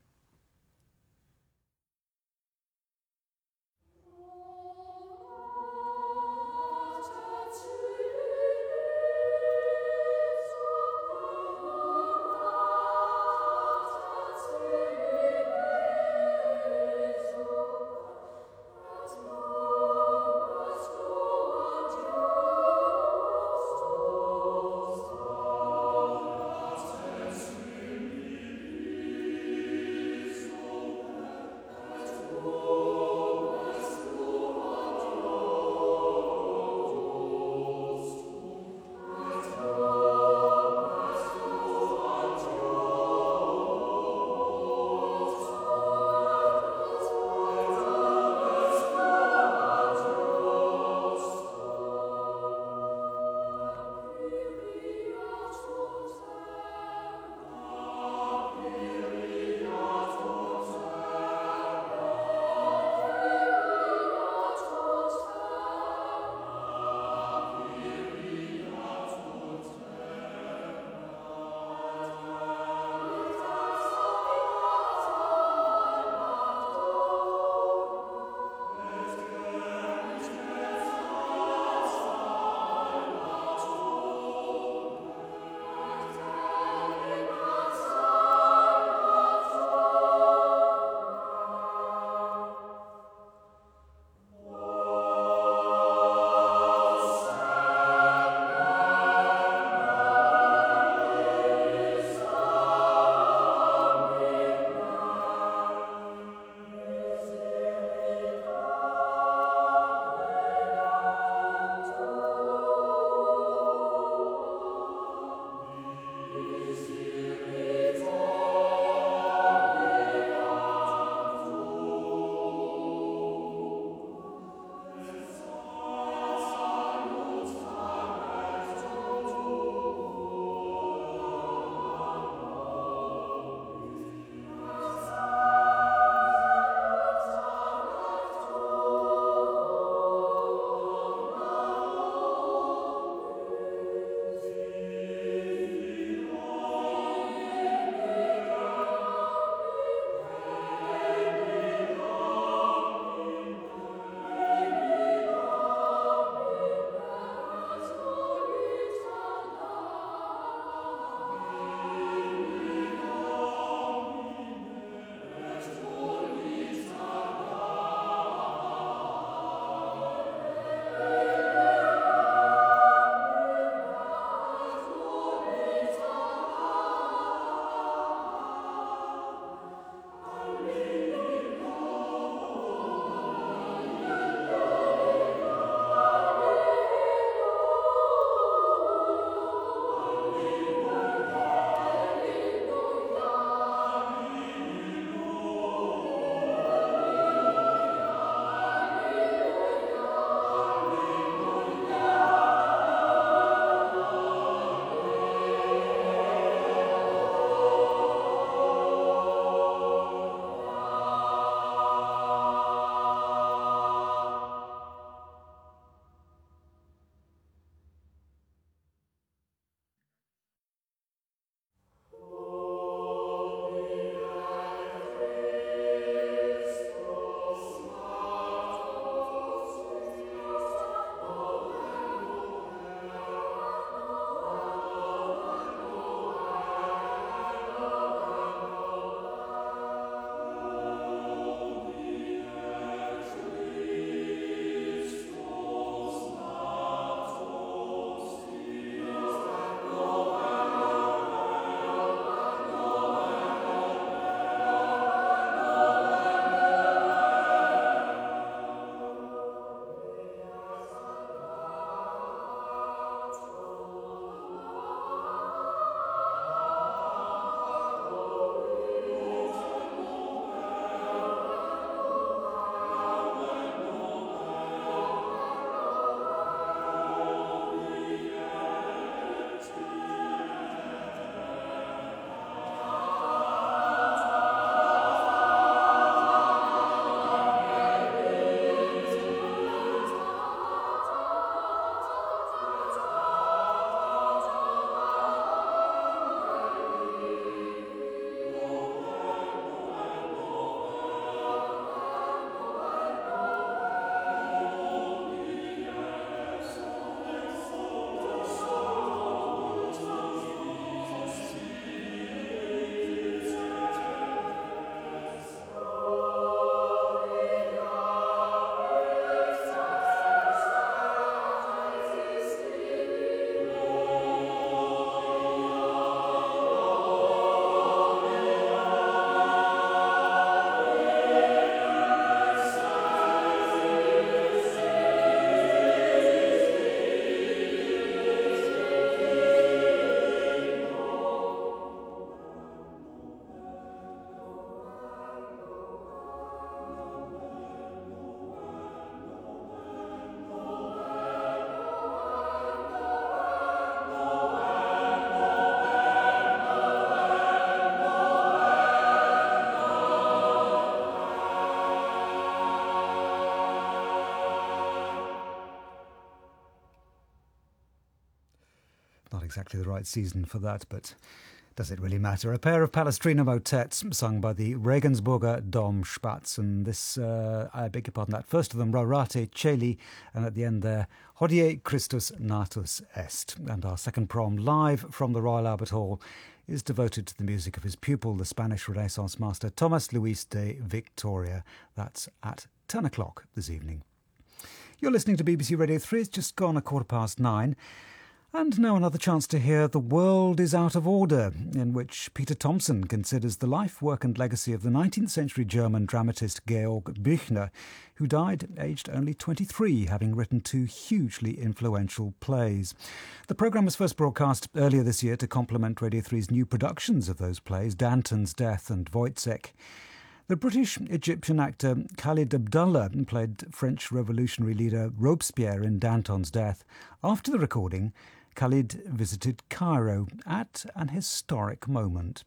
Not exactly the right season for that, but does it really matter? A pair of Palestrina motets sung by the Regensburger Domspatz, and this, uh, I beg your pardon, that first of them, Rorate Celi, and at the end there, Hodie Christus natus est. And our second prom, live from the Royal Albert Hall, is devoted to the music of his pupil, the Spanish Renaissance master Tomás Luis de Victoria. That's at ten o'clock this evening. You're listening to B B C Radio three. It's just gone a quarter past nine. And now another chance to hear The World is Out of Order, in which Peter Thomson considers the life, work and legacy of the nineteenth century German dramatist Georg Büchner, who died aged only twenty-three, having written two hugely influential plays. The programme was first broadcast earlier this year to complement Radio three's new productions of those plays, Danton's Death and Wojciech. The British-Egyptian actor Khalid Abdullah played French revolutionary leader Robespierre in Danton's Death. After the recording, Khalid visited Cairo at an historic moment.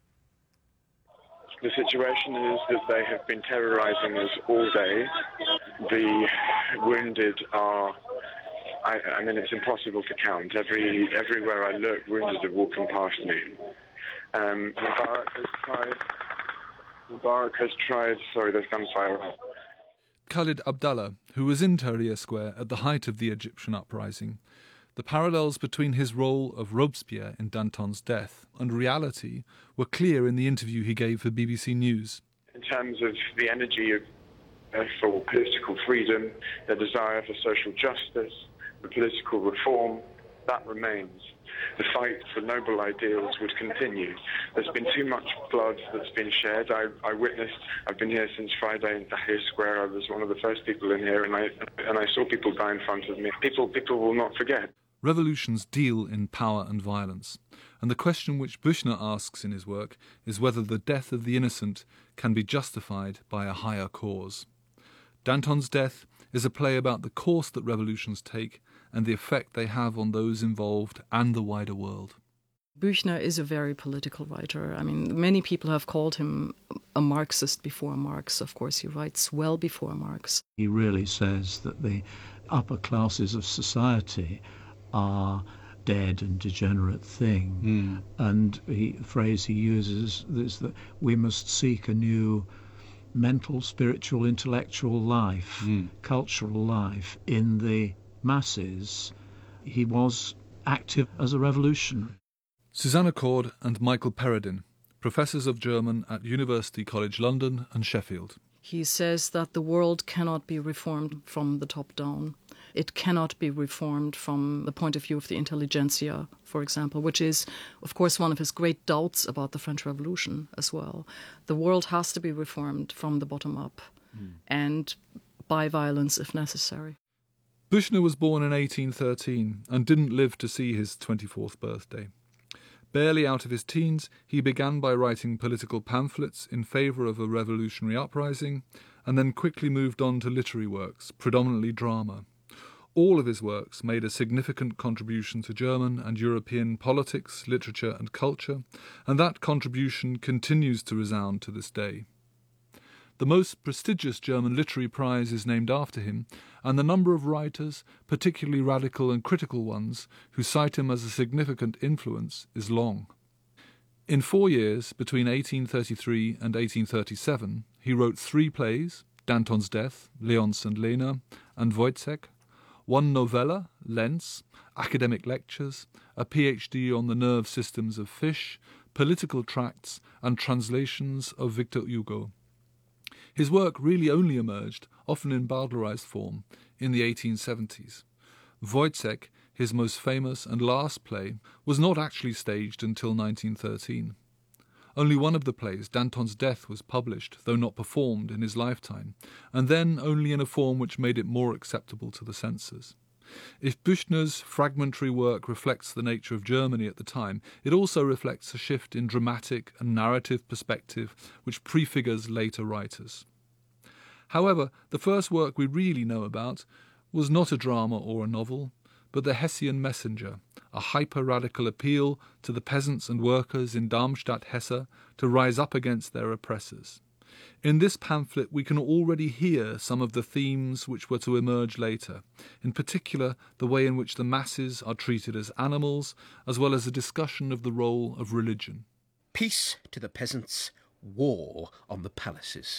The situation is that they have been terrorising us all day. The wounded are, I, I mean, it's impossible to count. Every Everywhere I look, wounded are walking past me. Um, Mubarak has tried, Mubarak has tried, sorry, there's gunfire. Khalid Abdullah, who was in Tahrir Square at the height of the Egyptian uprising. The parallels between his role of Robespierre in Danton's Death and reality were clear in the interview he gave for B B C News. In terms of the energy of, uh, for political freedom, the desire for social justice, the political reform, that remains. The fight for noble ideals would continue. There's been too much blood that's been shed. I, I witnessed, I've been here since Friday in Tahrir Square. I was one of the first people in here, and I and I saw people die in front of me. People, people will not forget. Revolutions deal in power and violence, and the question which Büchner asks in his work is whether the death of the innocent can be justified by a higher cause. Danton's Death is a play about the course that revolutions take and the effect they have on those involved and the wider world. Büchner is a very political writer. I mean, many people have called him a Marxist before Marx. Of course, he writes well before Marx. He really says that the upper classes of society are dead and degenerate thing. Mm. And he, the phrase he uses is that we must seek a new mental, spiritual, intellectual life, mm. cultural life in the masses. He was active as a revolutionary. Susanna Cord and Michael Peredin, professors of German at University College London and Sheffield. He says that the world cannot be reformed from the top down. It cannot be reformed from the point of view of the intelligentsia, for example, which is, of course, one of his great doubts about the French Revolution as well. The world has to be reformed from the bottom up mm. and by violence if necessary. Büchner was born in eighteen thirteen and didn't live to see his twenty-fourth birthday. Barely out of his teens, he began by writing political pamphlets in favour of a revolutionary uprising, and then quickly moved on to literary works, predominantly drama. All of his works made a significant contribution to German and European politics, literature and culture, and that contribution continues to resound to this day. The most prestigious German literary prize is named after him, and the number of writers, particularly radical and critical ones, who cite him as a significant influence is long. In four years, between eighteen thirty-three and eighteen thirty-seven, he wrote three plays, Danton's Death, Leonce and Lena, and Wojciech, one novella, Lenz, academic lectures, a PhD on the nerve systems of fish, political tracts, and translations of Victor Hugo. His work really only emerged, often in bowdlerized form, in the eighteen seventies. Wojciech, his most famous and last play, was not actually staged until nineteen thirteen. Only one of the plays, Danton's Death, was published, though not performed, in his lifetime, and then only in a form which made it more acceptable to the censors. If Büchner's fragmentary work reflects the nature of Germany at the time, it also reflects a shift in dramatic and narrative perspective which prefigures later writers. However, the first work we really know about was not a drama or a novel, but The Hessian Messenger, a hyper-radical appeal to the peasants and workers in Darmstadt, Hesse, to rise up against their oppressors. In this pamphlet we can already hear some of the themes which were to emerge later, in particular the way in which the masses are treated as animals, as well as a discussion of the role of religion. Peace to the peasants, war on the palaces.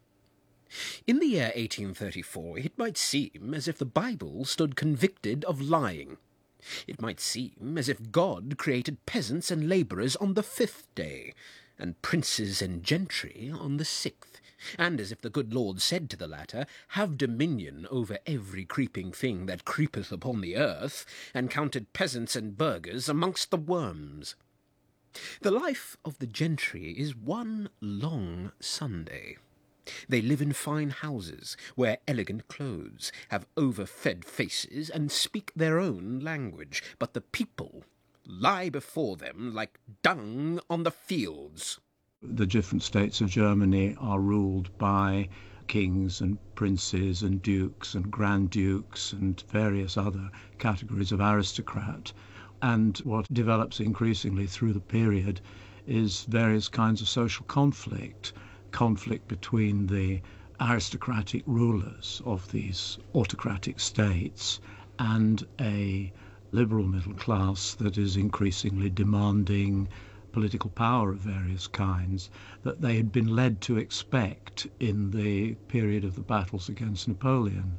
In the year eighteen thirty-four it might seem as if the Bible stood convicted of lying. It might seem as if God created peasants and labourers on the fifth day, and princes and gentry on the sixth, and as if the good Lord said to the latter, "Have dominion over every creeping thing that creepeth upon the earth," and counted peasants and burghers amongst the worms. The life of the gentry is one long Sunday. They live in fine houses, wear elegant clothes, have overfed faces, and speak their own language, but the people lie before them like dung on the fields. The different states of Germany are ruled by kings and princes and dukes and grand dukes and various other categories of aristocrat. And what develops increasingly through the period is various kinds of social conflict, conflict between the aristocratic rulers of these autocratic states and a liberal middle class that is increasingly demanding political power of various kinds that they had been led to expect in the period of the battles against Napoleon.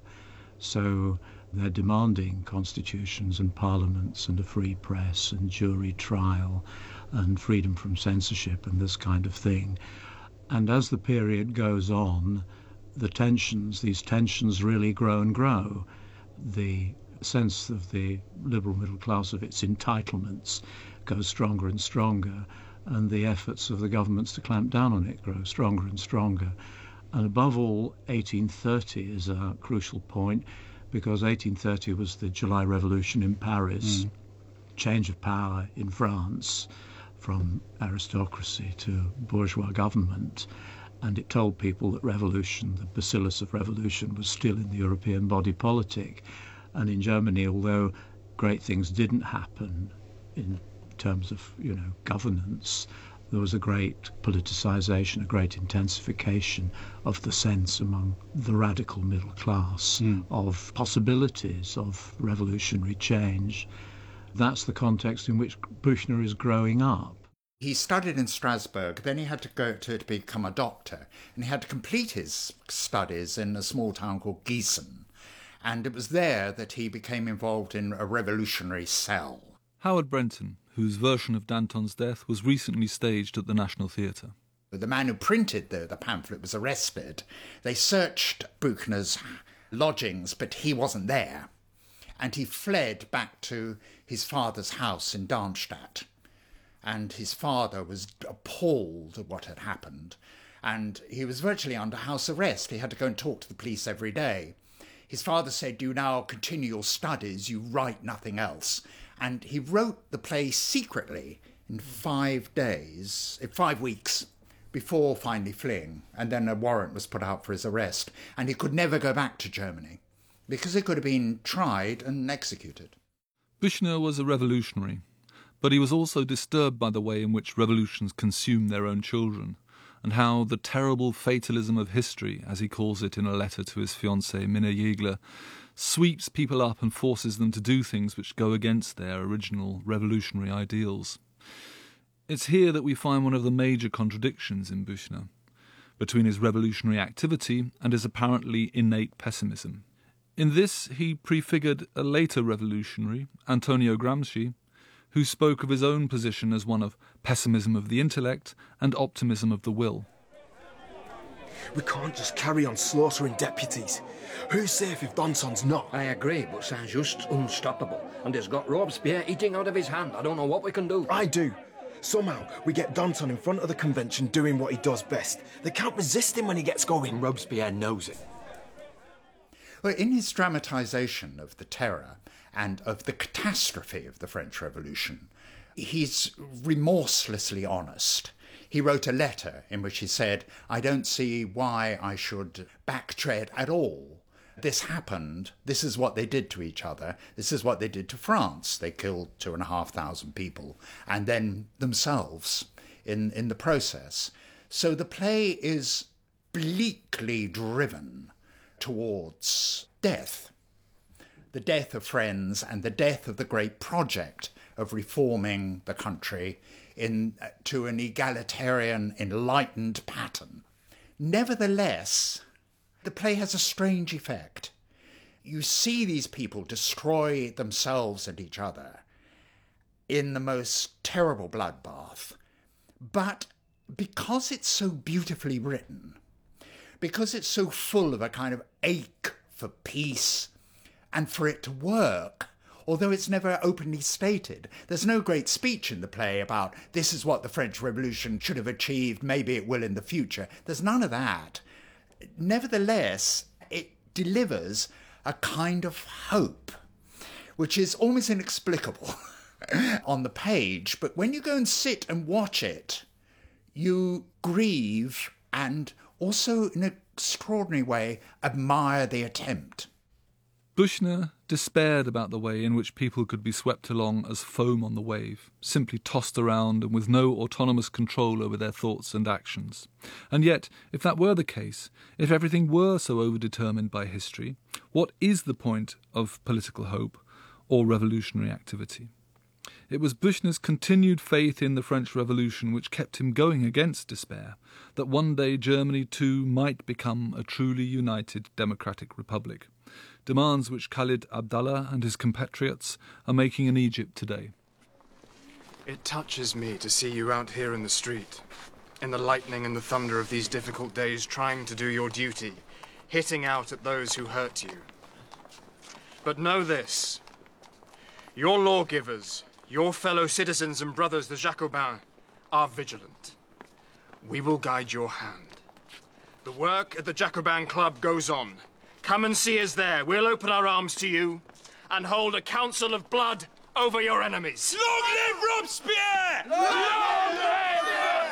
So they're demanding constitutions and parliaments and a free press and jury trial and freedom from censorship and this kind of thing. And as the period goes on, the tensions, these tensions really grow and grow. The sense of the liberal middle class of its entitlements goes stronger and stronger, and the efforts of the governments to clamp down on it grow stronger and stronger. And above all, eighteen thirty is a crucial point, because eighteen thirty was the July Revolution in Paris, mm. change of power in France from aristocracy to bourgeois government, and it told people that revolution, the bacillus of revolution, was still in the European body politic. And in Germany, although great things didn't happen in terms of, you know, governance, there was a great politicization, a great intensification of the sense among the radical middle class mm. of possibilities of revolutionary change. That's the context in which Büchner is growing up. He studied in Strasbourg, then he had to go to, to become a doctor, and he had to complete his studies in a small town called Gießen. And it was there that he became involved in a revolutionary cell. Howard Brenton, whose version of Danton's death was recently staged at the National Theatre. The man who printed the, the pamphlet was arrested. They searched Büchner's lodgings, but he wasn't there. And he fled back to his father's house in Darmstadt. And his father was appalled at what had happened. And he was virtually under house arrest. He had to go and talk to the police every day. His father said, "You now continue your studies, you write nothing else." And he wrote the play secretly in five days, in five weeks, before finally fleeing. And then a warrant was put out for his arrest. And he could never go back to Germany, because he could have been tried and executed. Büchner was a revolutionary, but he was also disturbed by the way in which revolutions consume their own children, and how the terrible fatalism of history, as he calls it in a letter to his fiancée Minna Jägler, sweeps people up and forces them to do things which go against their original revolutionary ideals. It's here that we find one of the major contradictions in Büchner, between his revolutionary activity and his apparently innate pessimism. In this, he prefigured a later revolutionary, Antonio Gramsci, who spoke of his own position as one of pessimism of the intellect and optimism of the will. We can't just carry on slaughtering deputies. Who's safe if Danton's not? I agree, but Saint-Just's unstoppable, and he's got Robespierre eating out of his hand. I don't know what we can do. I do. Somehow, we get Danton in front of the convention doing what he does best. They can't resist him when he gets going. And Robespierre knows it. Well, in his dramatisation of the terror and of the catastrophe of the French Revolution, he's remorselessly honest. He wrote a letter in which he said, "I don't see why I should backtread at all. This happened. This is what they did to each other. This is what they did to France. They killed two and a half thousand people, and then themselves in, in the process." So the play is bleakly driven towards death. The death of friends and the death of the great project of reforming the country in, uh, to an egalitarian, enlightened pattern. Nevertheless, the play has a strange effect. You see these people destroy themselves and each other in the most terrible bloodbath, but because it's so beautifully written, because it's so full of a kind of ache for peace and for it to work, although it's never openly stated. There's no great speech in the play about this is what the French Revolution should have achieved, maybe it will in the future. There's none of that. Nevertheless, it delivers a kind of hope, which is almost inexplicable on the page, but when you go and sit and watch it, you grieve and also, in an extraordinary way, admire the attempt. Büchner despaired about the way in which people could be swept along as foam on the wave, simply tossed around and with no autonomous control over their thoughts and actions. And yet, if that were the case, if everything were so overdetermined by history, what is the point of political hope or revolutionary activity? It was Büchner's continued faith in the French Revolution which kept him going against despair, that one day Germany too might become a truly united democratic republic. Demands which Khalid Abdallah and his compatriots are making in Egypt today. It touches me to see you out here in the street, in the lightning and the thunder of these difficult days, trying to do your duty, hitting out at those who hurt you. But know this, your lawgivers, your fellow citizens and brothers, the Jacobins, are vigilant. We will guide your hand. The work at the Jacobin Club goes on. Come and see us there. We'll open our arms to you and hold a council of blood over your enemies. Long live Robespierre! Long live!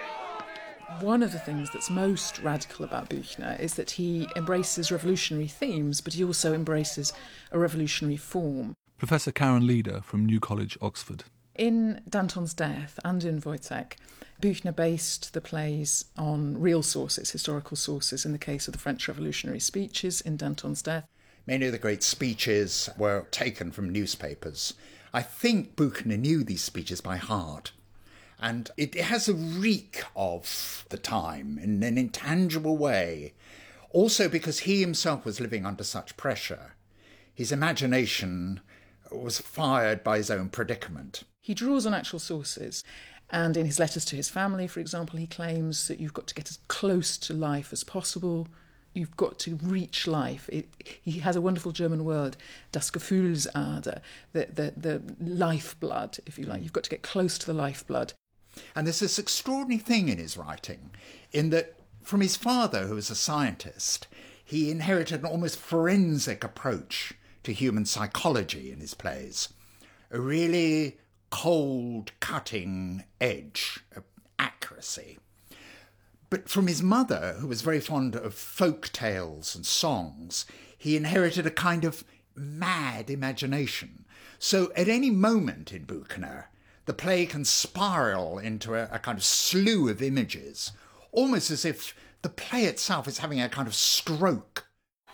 One of the things that's most radical about Büchner is that he embraces revolutionary themes, but he also embraces a revolutionary form. Professor Karen Leader from New College, Oxford. In Danton's Death and in Wojciech, Büchner based the plays on real sources, historical sources, in the case of the French revolutionary speeches in Danton's Death. Many of the great speeches were taken from newspapers. I think Büchner knew these speeches by heart. And it has a reek of the time in an intangible way. Also because he himself was living under such pressure. His imagination was fired by his own predicament. He draws on actual sources. And in his letters to his family, for example, he claims that you've got to get as close to life as possible. You've got to reach life. It, he has a wonderful German word, das Gefühlsader, the, the, the lifeblood, if you like. You've got to get close to the lifeblood. And there's this extraordinary thing in his writing, in that from his father, who was a scientist, he inherited an almost forensic approach to human psychology in his plays. A really cold, cutting edge of accuracy. But from his mother, who was very fond of folk tales and songs, he inherited a kind of mad imagination. So at any moment in Büchner, the play can spiral into a, a kind of slew of images, almost as if the play itself is having a kind of stroke.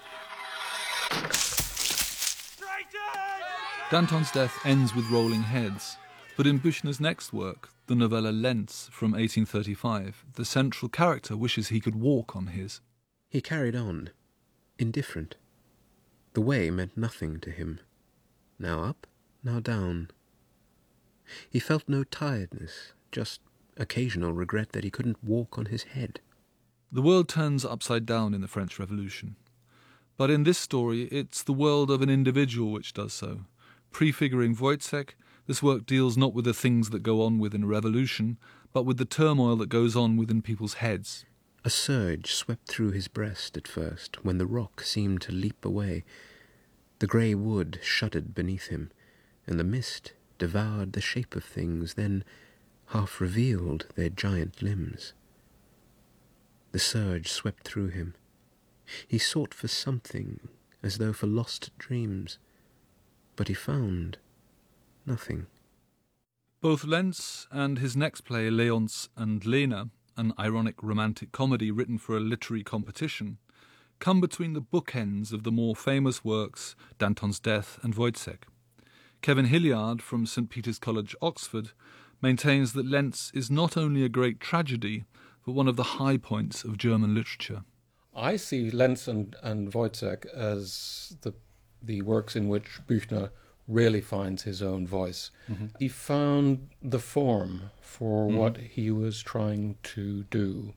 Danton's Death ends with rolling heads, but in Büchner's next work, the novella Lenz from eighteen thirty-five, the central character wishes he could walk on his. He carried on, indifferent. The way meant nothing to him. Now up, now down. He felt no tiredness, just occasional regret that he couldn't walk on his head. The world turns upside down in the French Revolution. But in this story, it's the world of an individual which does so. Prefiguring Wojciech, this work deals not with the things that go on within a revolution, but with the turmoil that goes on within people's heads. A surge swept through his breast at first, when the rock seemed to leap away. The grey wood shuddered beneath him, and the mist devoured the shape of things, then half revealed their giant limbs. The surge swept through him. He sought for something, as though for lost dreams, but he found nothing. Both Lenz and his next play, Léonce and Lena, an ironic romantic comedy written for a literary competition, come between the bookends of the more famous works Danton's Death and Woyzeck. Kevin Hilliard from St Peter's College, Oxford, maintains that Lenz is not only a great tragedy, but one of the high points of German literature. I see Lenz and, and Woyzeck as the the works in which Büchner really finds his own voice. Mm-hmm. He found the form for mm-hmm. what he was trying to do.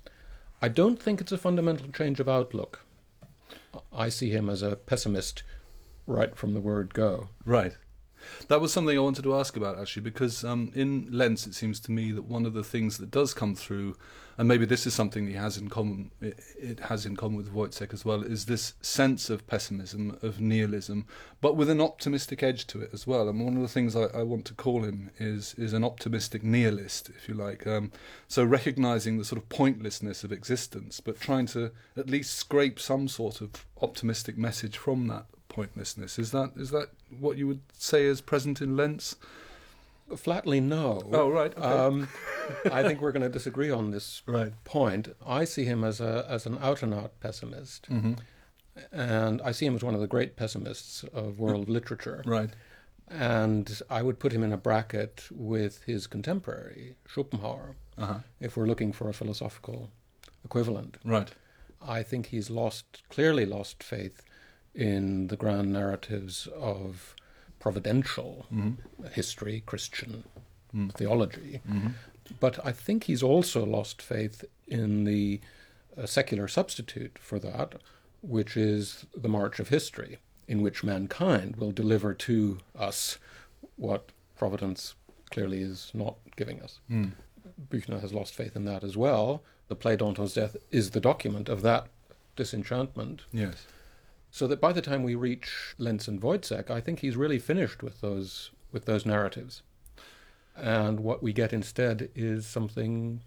I don't think it's a fundamental change of outlook. I see him as a pessimist right from the word go. Right. That was something I wanted to ask about, actually, because um, in Lenz it seems to me that one of the things that does come through, and maybe this is something he has in common, it, it has in common with Woyzeck as well, is this sense of pessimism, of nihilism, but with an optimistic edge to it as well. And one of the things I, I want to call him is is an optimistic nihilist, if you like. Um, so recognising the sort of pointlessness of existence, but trying to at least scrape some sort of optimistic message from that pointlessness. Is that is that what you would say is present in Lenz? Flatly no. Oh, right. Okay. Um, I think we're going to disagree on this right. point. I see him as a as an out-and-out pessimist. Mm-hmm. And I see him as one of the great pessimists of world mm-hmm. literature. Right. And I would put him in a bracket with his contemporary, Schopenhauer, uh-huh. if we're looking for a philosophical equivalent. Right. I think he's lost, clearly lost faith in the grand narratives of providential mm-hmm. history, Christian mm. theology. Mm-hmm. But I think he's also lost faith in the uh, secular substitute for that, which is the march of history, in which mankind will deliver to us what Providence clearly is not giving us. Mm. Büchner has lost faith in that as well. The play Danton's Death is the document of that disenchantment. Yes. So that by the time we reach Lenz and Woyzeck, I think he's really finished with those with those narratives. And what we get instead is something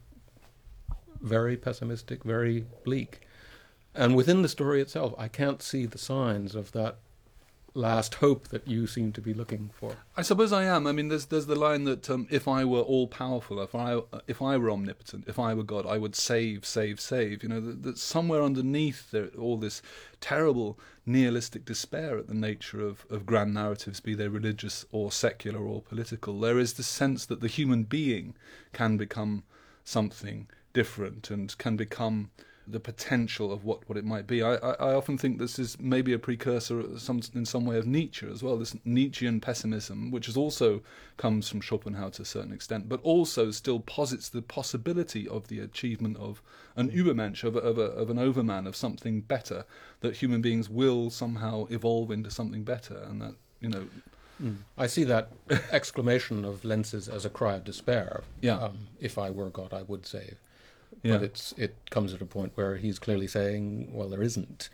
very pessimistic, very bleak. And within the story itself, I can't see the signs of that last hope that you seem to be looking for. I suppose I am. I mean, there's there's the line that um, if I were all powerful, if I if I were omnipotent, if I were God, I would save, save, save. You know, that, that somewhere underneath there, all this terrible nihilistic despair at the nature of, of grand narratives, be they religious or secular or political, there is the sense that the human being can become something different and can become the potential of what, what it might be. I, I, I often think this is maybe a precursor some, in some way of Nietzsche as well, this Nietzschean pessimism, which is also comes from Schopenhauer to a certain extent, but also still posits the possibility of the achievement of an Übermensch, of, a, of, a, of an overman, of something better, that human beings will somehow evolve into something better, and that, you know... Mm. I see that exclamation of Lenz's as a cry of despair. Yeah. Um, if I were God, I would save. Yeah. But it's it comes at a point where he's clearly saying, well, there isn't.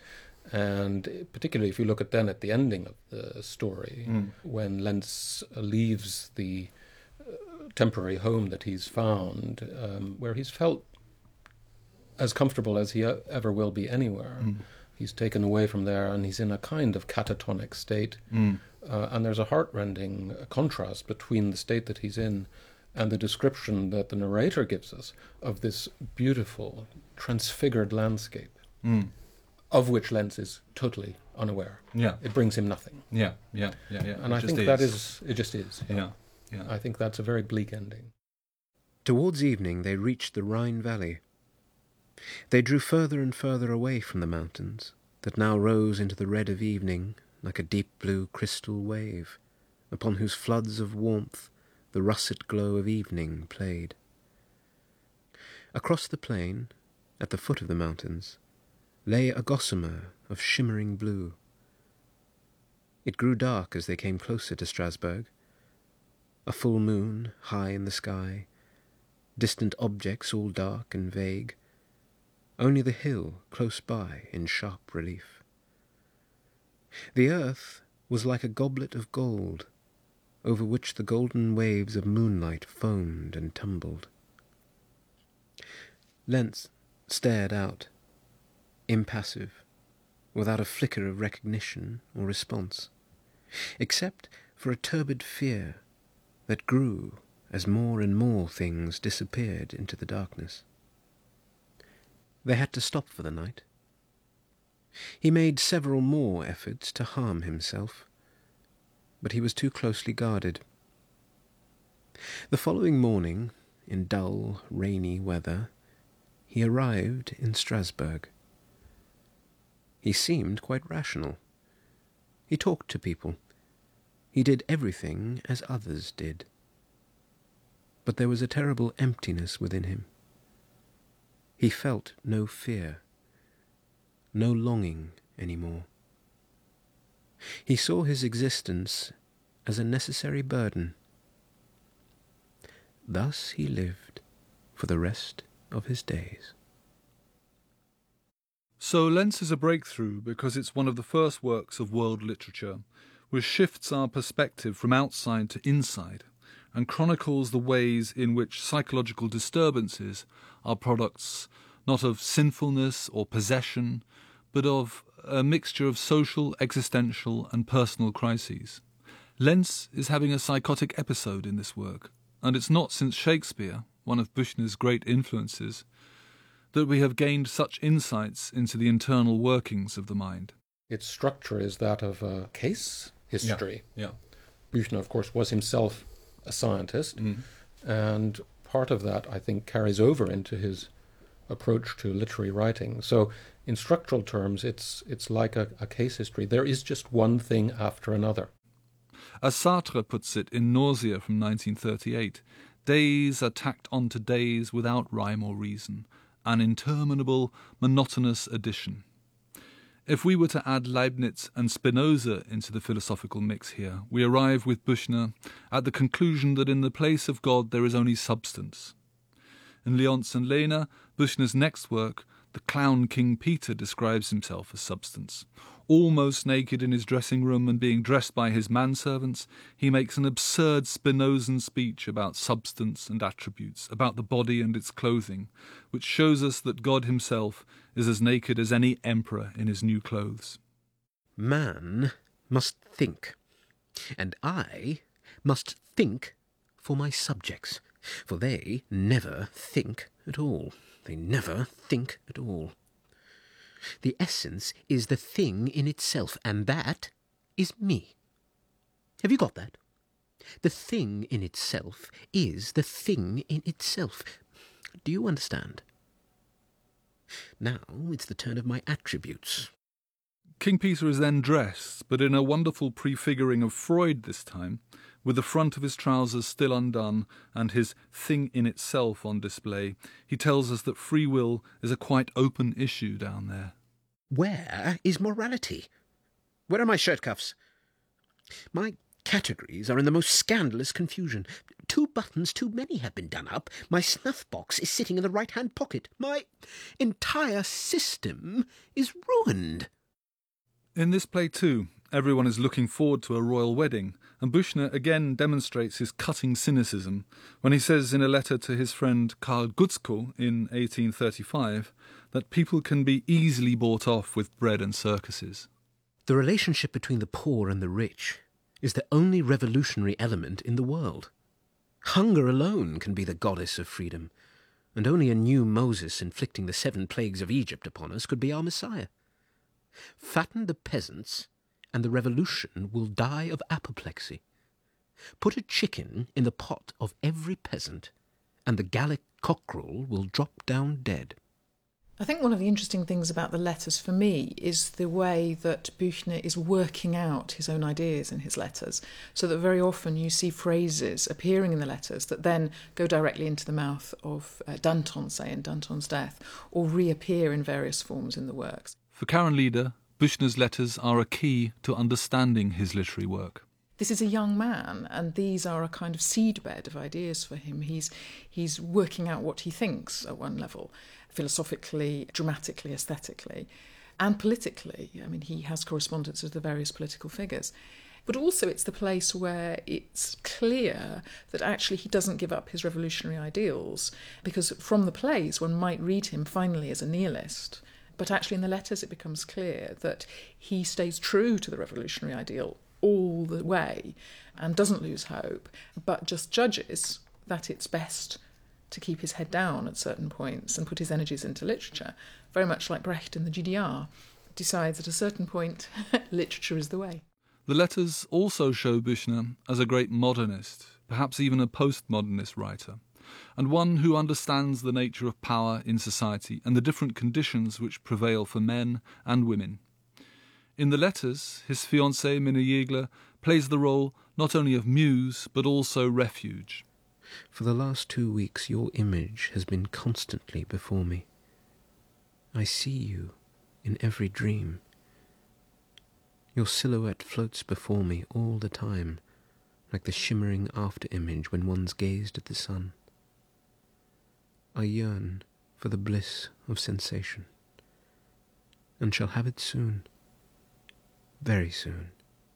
And particularly if you look at then at the ending of the story, mm. when Lenz leaves the uh, temporary home that he's found, um, where he's felt as comfortable as he ever will be anywhere. Mm. He's taken away from there and he's in a kind of catatonic state. Mm. Uh, and there's a heartrending contrast between the state that he's in and the description that the narrator gives us of this beautiful, transfigured landscape, mm. of which Lenz is totally unaware. Yeah. It brings him nothing. Yeah, yeah, yeah, yeah. And it I think is. that is, it just is. Yeah, yeah. I think that's a very bleak ending. Towards evening they reached the Rhine valley. They drew further and further away from the mountains, that now rose into the red of evening like a deep blue crystal wave, upon whose floods of warmth the russet glow of evening played. Across the plain, at the foot of the mountains, lay a gossamer of shimmering blue. It grew dark as they came closer to Strasbourg. A full moon high in the sky, distant objects all dark and vague, only the hill close by in sharp relief. The earth was like a goblet of gold, over which the golden waves of moonlight foamed and tumbled. Lenz stared out, impassive, without a flicker of recognition or response, except for a turbid fear that grew as more and more things disappeared into the darkness. They had to stop for the night. He made several more efforts to harm himself, but he was too closely guarded. The following morning, in dull, rainy weather, he arrived in Strasbourg. He seemed quite rational. He talked to people. He did everything as others did. But there was a terrible emptiness within him. He felt no fear, no longing any more. He saw his existence as a necessary burden. Thus he lived for the rest of his days. So Lens is a breakthrough because it's one of the first works of world literature which shifts our perspective from outside to inside and chronicles the ways in which psychological disturbances are products not of sinfulness or possession, but of a mixture of social, existential and personal crises. Lens is having a psychotic episode in this work, and it's not since Shakespeare, one of Büchner's great influences, that we have gained such insights into the internal workings of the mind. Its structure is that of a case history. Yeah. yeah. Büchner, of course, was himself a scientist, mm. and part of that, I think, carries over into his approach to literary writing. So in structural terms, it's it's like a, a case history. There is just one thing after another. As Sartre puts it in Nausea from nineteen thirty-eight, days are tacked onto days without rhyme or reason, an interminable, monotonous addition. If we were to add Leibniz and Spinoza into the philosophical mix here, we arrive with Büchner at the conclusion that in the place of God there is only substance. In Leonce and Lena, Büchner's next work, the clown King Peter describes himself as substance. Almost naked in his dressing room and being dressed by his manservants, he makes an absurd Spinozan speech about substance and attributes, about the body and its clothing, which shows us that God himself is as naked as any emperor in his new clothes. Man must think, and I must think for my subjects, for they never think at all. They never think at all. The essence is the thing in itself, and that is me. Have you got that? The thing in itself is the thing in itself. Do you understand? Now it's the turn of my attributes. King Peter is then dressed, but in a wonderful prefiguring of Freud this time, with the front of his trousers still undone and his thing in itself on display. He tells us that free will is a quite open issue down there. Where is morality? Where are my shirt cuffs? My categories are in the most scandalous confusion. Two buttons too many have been done up. My snuff box is sitting in the right-hand pocket. My entire system is ruined. In this play, too, everyone is looking forward to a royal wedding, and Büchner again demonstrates his cutting cynicism when he says in a letter to his friend Karl Gutzkow in eighteen thirty-five that people can be easily bought off with bread and circuses. The relationship between the poor and the rich is the only revolutionary element in the world. Hunger alone can be the goddess of freedom, and only a new Moses inflicting the seven plagues of Egypt upon us could be our Messiah. Fatten the peasants, and the revolution will die of apoplexy. Put a chicken in the pot of every peasant, and the Gallic cockerel will drop down dead. I think one of the interesting things about the letters for me is the way that Büchner is working out his own ideas in his letters, so that very often you see phrases appearing in the letters that then go directly into the mouth of uh, Danton, say, in Danton's death, or reappear in various forms in the works. For Karen Leader, Büchner's letters are a key to understanding his literary work. This is a young man, and these are a kind of seedbed of ideas for him. He's he's working out what he thinks at one level, philosophically, dramatically, aesthetically, and politically. I mean, he has correspondence with the various political figures. But also it's the place where it's clear that actually he doesn't give up his revolutionary ideals, because from the plays one might read him finally as a nihilist, but actually in the letters it becomes clear that he stays true to the revolutionary ideal all the way and doesn't lose hope, but just judges that it's best to keep his head down at certain points and put his energies into literature, very much like Brecht in the G D R, decides at a certain point literature is the way. The letters also show Büchner as a great modernist, perhaps even a postmodernist writer, and one who understands the nature of power in society and the different conditions which prevail for men and women. In the letters, his fiancée Minna Jägler plays the role not only of muse but also refuge. For the last two weeks your image has been constantly before me. I see you in every dream. Your silhouette floats before me all the time, like the shimmering after-image when one's gazed at the sun. I yearn for the bliss of sensation, and shall have it soon, very soon,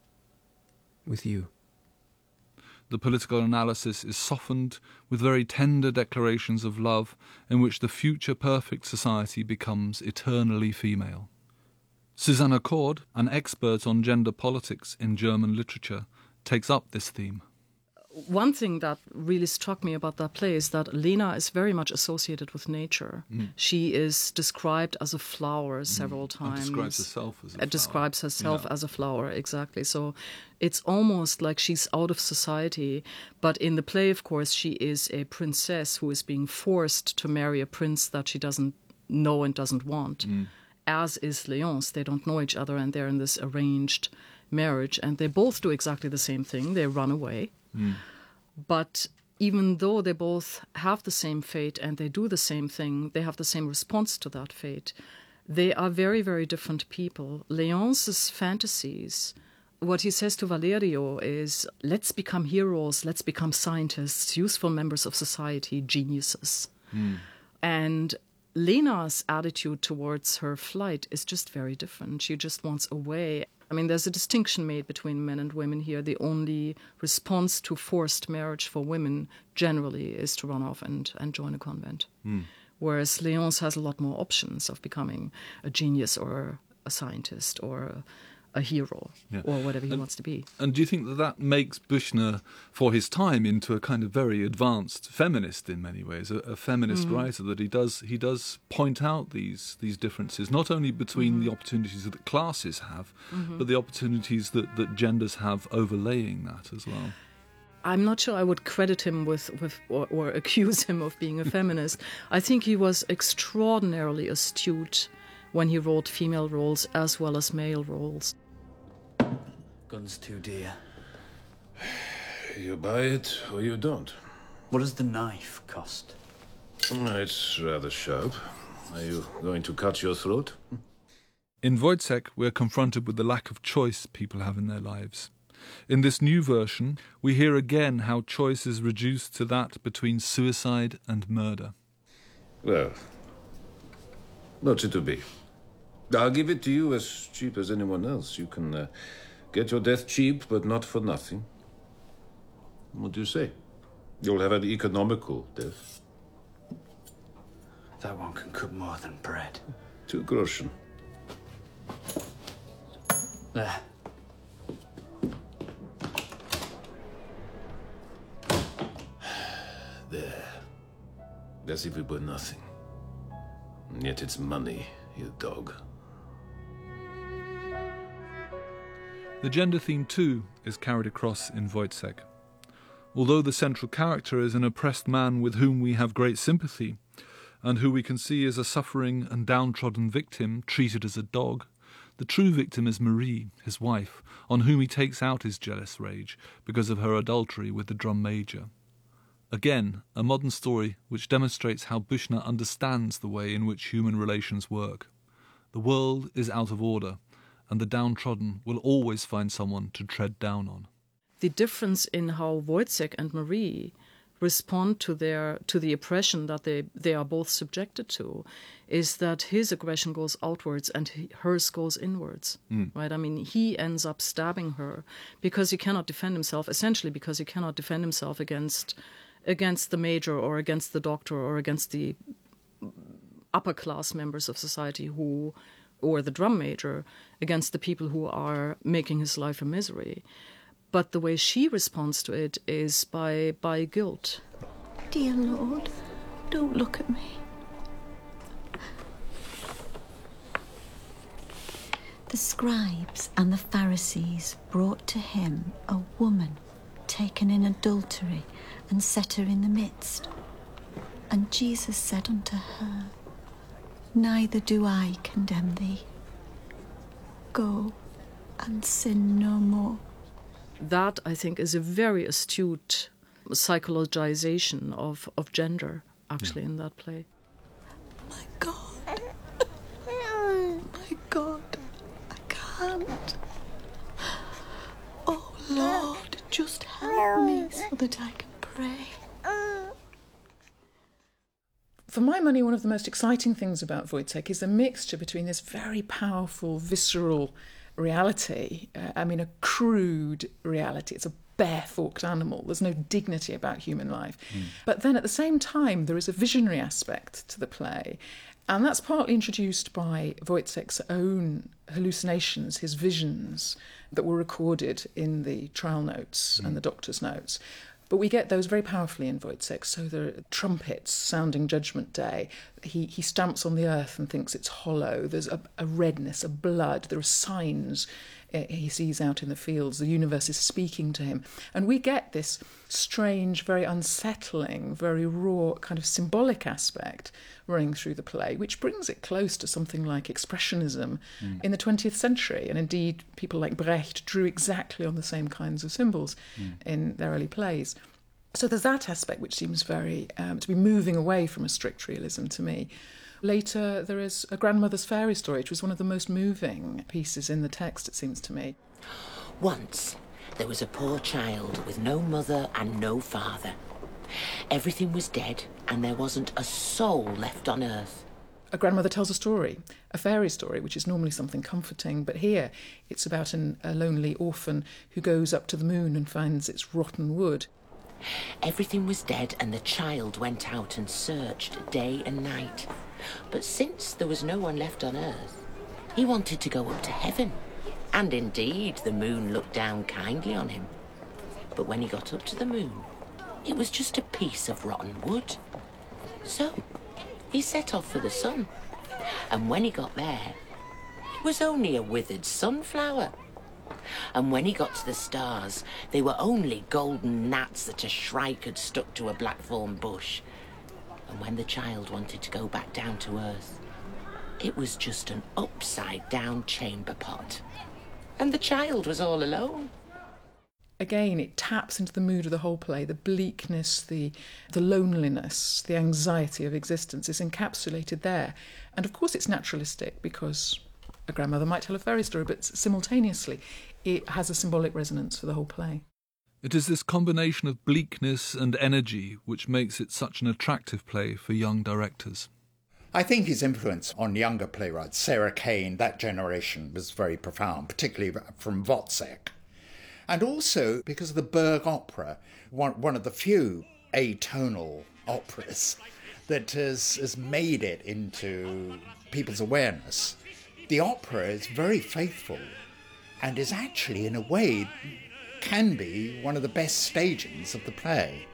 with you. The political analysis is softened with very tender declarations of love in which the future perfect society becomes eternally female. Susanna Cord, an expert on gender politics in German literature, takes up this theme. One thing that really struck me about that play is that Lena is very much associated with nature. Mm. She is described as a flower several mm. times. And describes herself as a flower. It describes herself yeah. as a flower, exactly. So it's almost like she's out of society. But in the play, of course, she is a princess who is being forced to marry a prince that she doesn't know and doesn't want. Mm. As is Léonce. They don't know each other and they're in this arranged marriage. And they both do exactly the same thing. They run away. Mm. But even though they both have the same fate and they do the same thing, they have the same response to that fate, they are very, very different people. Léonce's fantasies, what he says to Valerio is, let's become heroes, let's become scientists, useful members of society, geniuses. Mm. And Lena's attitude towards her flight is just very different. She just wants away. I mean, there's a distinction made between men and women here. The only response to forced marriage for women generally is to run off and, and join a convent. Mm. Whereas Léonce has a lot more options of becoming a genius or a scientist or a, a hero yeah. or whatever he and, wants to be. And do you think that that makes Büchner, for his time, into a kind of very advanced feminist in many ways, a, a feminist mm. writer, that he does he does point out these these differences, not only between mm-hmm. the opportunities that classes have, mm-hmm. but the opportunities that, that genders have overlaying that as well? I'm not sure I would credit him with, with or, or accuse him of being a feminist. I think he was extraordinarily astute when he wrote female roles as well as male roles. Gun's too dear. You buy it or you don't. What does the knife cost? It's rather sharp. Are you going to cut your throat? In Wojciech, we're confronted with the lack of choice people have in their lives. In this new version, we hear again how choice is reduced to that between suicide and murder. Well, what's it to be? I'll give it to you as cheap as anyone else. You can uh, get your death cheap, but not for nothing. What do you say? You'll have an economical death. That one can cook more than bread. Two groschen. There. There. As if it were nothing. And yet it's money, you dog. The gender theme, too, is carried across in Wojciech. Although the central character is an oppressed man with whom we have great sympathy, and who we can see as a suffering and downtrodden victim treated as a dog, the true victim is Marie, his wife, on whom he takes out his jealous rage because of her adultery with the drum major. Again, a modern story which demonstrates how Büchner understands the way in which human relations work. The world is out of order, and the downtrodden will always find someone to tread down on. The difference in how Wojciech and Marie respond to their to the oppression that they, they are both subjected to is that his aggression goes outwards and he, hers goes inwards. Mm. Right? I mean, he ends up stabbing her because he cannot defend himself, essentially because he cannot defend himself against against the major or against the doctor or against the upper class members of society who, or the drum major, against the people who are making his life a misery. But the way she responds to it is by by guilt. Dear Lord, Don't look at me. The scribes and the Pharisees brought to him a woman taken in adultery and set her in the midst. And Jesus said unto her, Neither do I condemn thee. Go and sin no more. That, I think, is a very astute psychologization of, of gender, actually, yeah. in that play. My God. My God. I can't. Oh, Lord, just help me so that I can pray. For my money, one of the most exciting things about Wojciech is the mixture between this very powerful, visceral reality, uh, I mean, a crude reality. It's a bare-forked animal. There's no dignity about human life. Mm. But then at the same time, there is a visionary aspect to the play. And that's partly introduced by Wojciech's own hallucinations, his visions that were recorded in the trial notes mm. and the doctor's notes. But we get those very powerfully in Wojciech. So there are trumpets sounding Judgment Day. He he stamps on the earth and thinks it's hollow. There's a, a redness, a blood. There are signs he sees out in the fields. The universe is speaking to him. And we get this strange, very unsettling, very raw kind of symbolic aspect running through the play, which brings it close to something like Expressionism mm. in the twentieth century. And indeed, people like Brecht drew exactly on the same kinds of symbols mm. in their early plays. So there's that aspect which seems very, um, to be moving away from a strict realism to me. Later, there is A Grandmother's Fairy Story, which was one of the most moving pieces in the text, it seems to me. Once, there was a poor child with no mother and no father. Everything was dead, and there wasn't a soul left on earth. A grandmother tells a story, a fairy story, which is normally something comforting, but here it's about an, a lonely orphan who goes up to the moon and finds its rotten wood. Everything was dead, and the child went out and searched day and night. But since there was no one left on earth, he wanted to go up to heaven. And indeed, the moon looked down kindly on him. But when he got up to the moon, it was just a piece of rotten wood. So he set off for the sun. And when he got there, it was only a withered sunflower. And when he got to the stars, they were only golden gnats that a shrike had stuck to a blackthorn bush. And when the child wanted to go back down to earth, it was just an upside-down chamber pot. And the child was all alone. Again, it taps into the mood of the whole play. The bleakness, the the loneliness, the anxiety of existence is encapsulated there. And of course it's naturalistic because a grandmother might tell a fairy story, but simultaneously it has a symbolic resonance for the whole play. It is this combination of bleakness and energy which makes it such an attractive play for young directors. I think his influence on younger playwrights, Sarah Kane, that generation, was very profound, particularly from Wozzeck. And also because of the Berg Opera, one, one of the few atonal operas that has, has made it into people's awareness. The opera is very faithful and is actually, in a way, can be one of the best stagings of the play.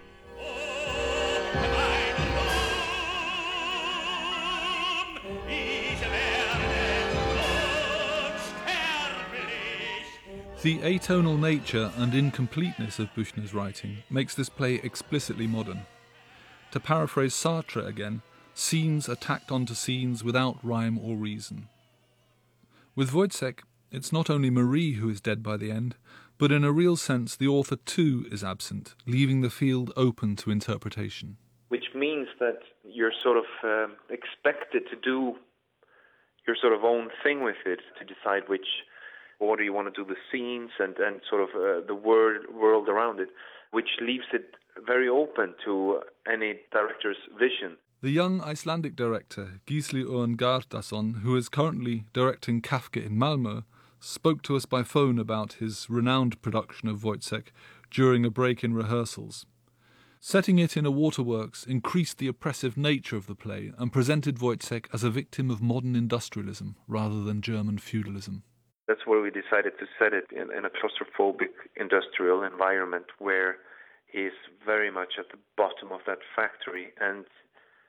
The atonal nature and incompleteness of Büchner's writing makes this play explicitly modern. To paraphrase Sartre again, scenes are tacked onto scenes without rhyme or reason. With Wojciech, it's not only Marie who is dead by the end, but in a real sense the author too is absent, leaving the field open to interpretation. Which means that you're sort of uh, expected to do your sort of own thing with it, to decide which order you want to do the scenes and, and sort of uh, the word, world around it, which leaves it very open to any director's vision. The young Icelandic director Gisli Örn Gardason, who is currently directing Kafka in Malmö, spoke to us by phone about his renowned production of Wojciech during a break in rehearsals. Setting it in a waterworks increased the oppressive nature of the play and presented Wojciech as a victim of modern industrialism rather than German feudalism. That's where we decided to set it in, in a claustrophobic industrial environment where he's very much at the bottom of that factory, and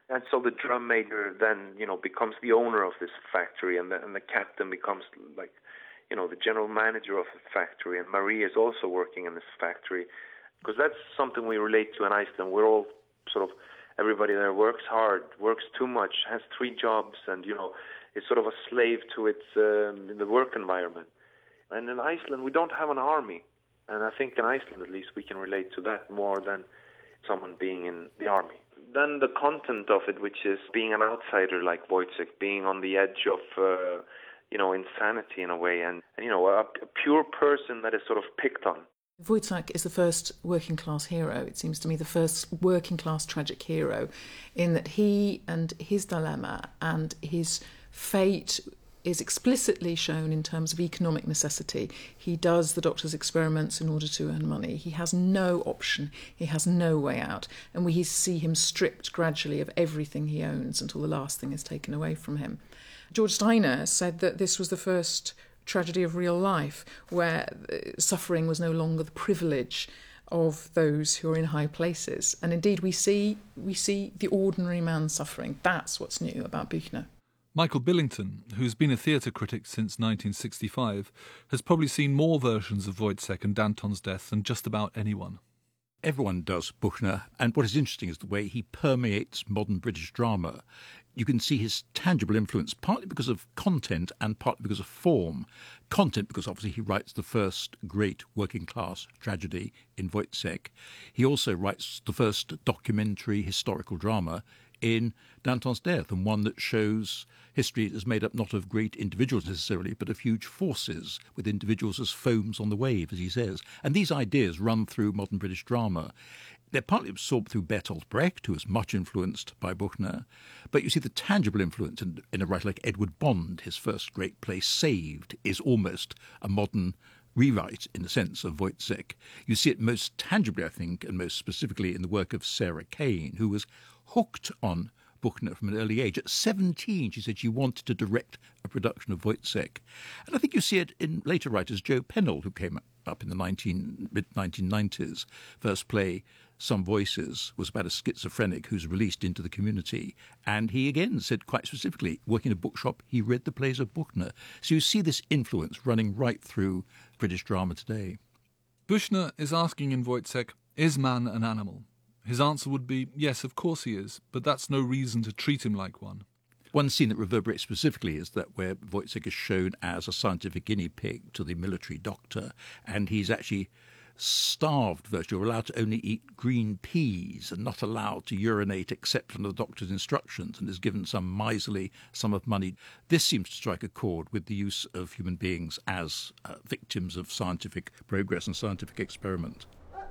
And so the drum major then, you know, becomes the owner of this factory, and the, and the captain becomes like, you know, the general manager of the factory. And Marie is also working in this factory, because that's something we relate to in Iceland. We're all sort of, everybody there works hard, works too much, has three jobs, and, you know, is sort of a slave to its um, the work environment. And in Iceland, we don't have an army. And I think in Iceland, at least, we can relate to that more than someone being in the army. Then the content of it, which is being an outsider like Wojciech, being on the edge of, uh, you know, insanity in a way, and, and you know, a, a pure person that is sort of picked on. Wojciech is the first working class hero, it seems to me, the first working class tragic hero, in that he and his dilemma and his fate is explicitly shown in terms of economic necessity. He does the doctor's experiments in order to earn money. He has no option. He has no way out. And we see him stripped gradually of everything he owns until the last thing is taken away from him. George Steiner said that this was the first tragedy of real life, where suffering was no longer the privilege of those who are in high places. And indeed, we see we see the ordinary man suffering. That's what's new about Büchner. Michael Billington, who's been a theatre critic since nineteen sixty-five, has probably seen more versions of Wojciech and Danton's death than just about anyone. Everyone does Büchner, and what is interesting is the way he permeates modern British drama. You can see his tangible influence, partly because of content and partly because of form. Content, because obviously he writes the first great working-class tragedy in Wojciech. He also writes the first documentary historical drama in Danton's Death, and one that shows history is made up not of great individuals necessarily, but of huge forces, with individuals as foams on the wave, as he says. And these ideas run through modern British drama. They're partly absorbed through Bertolt Brecht, who is much influenced by Büchner, but you see the tangible influence in, in a writer like Edward Bond. His first great play, Saved, is almost a modern rewrite, in the sense, of Wojciech. You see it most tangibly, I think, and most specifically in the work of Sarah Kane, who was hooked on Büchner from an early age. At seventeen, she said she wanted to direct a production of Wojciech. And I think you see it in later writers. Joe Pennell, who came up in the mid nineteen nineties, first play, Some Voices, was about a schizophrenic who's released into the community. And he again said quite specifically, working in a bookshop, he read the plays of Büchner. So you see this influence running right through British drama today. Büchner is asking in Wojciech, is man an animal? His answer would be, yes, of course he is, but that's no reason to treat him like one. One scene that reverberates specifically is that where Wojciech is shown as a scientific guinea pig to the military doctor, and he's actually starved virtually, or allowed to only eat green peas and not allowed to urinate except under the doctor's instructions, and is given some miserly sum of money. This seems to strike a chord with the use of human beings as uh, victims of scientific progress and scientific experiment.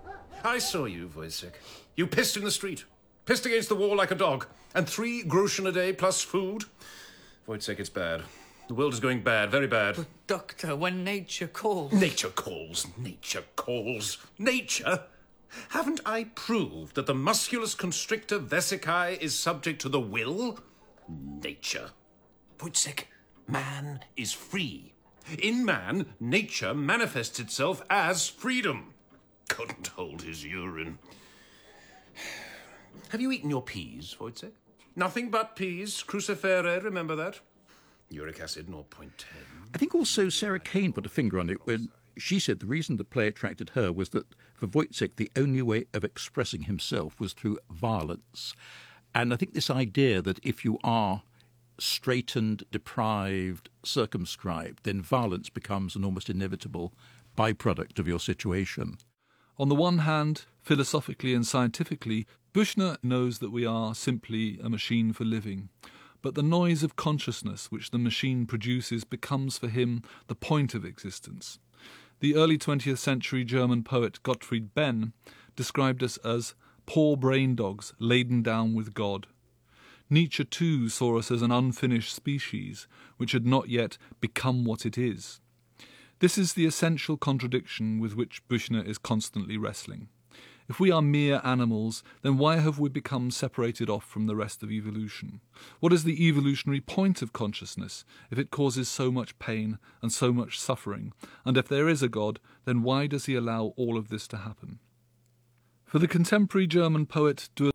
I saw you, Wojciech. You pissed in the street, pissed against the wall like a dog, and three groschen a day plus food. Wojciech, it's bad. The world is going bad, very bad. But, Doctor, when nature calls... Nature calls, nature calls, nature? Haven't I proved that the musculus constrictor vesicae is subject to the will? Nature. Wojciech, man is free. In man, nature manifests itself as freedom. Couldn't hold his urine. Have you eaten your peas, Wojciech? Nothing but peas. Crucifere, remember that? Uric acid, zero point one zero. I think also Sarah Kane put a finger on it when she said the reason the play attracted her was that for Wojciech the only way of expressing himself was through violence. And I think this idea that if you are straitened, deprived, circumscribed, then violence becomes an almost inevitable byproduct of your situation. On the one hand, philosophically and scientifically, Büchner knows that we are simply a machine for living. But the noise of consciousness which the machine produces becomes for him the point of existence. The early twentieth century German poet Gottfried Benn described us as poor brain dogs laden down with God. Nietzsche too saw us as an unfinished species which had not yet become what it is. This is the essential contradiction with which Büchner is constantly wrestling. If we are mere animals, then why have we become separated off from the rest of evolution? What is the evolutionary point of consciousness if it causes so much pain and so much suffering? And if there is a God, then why does he allow all of this to happen? For the contemporary German poet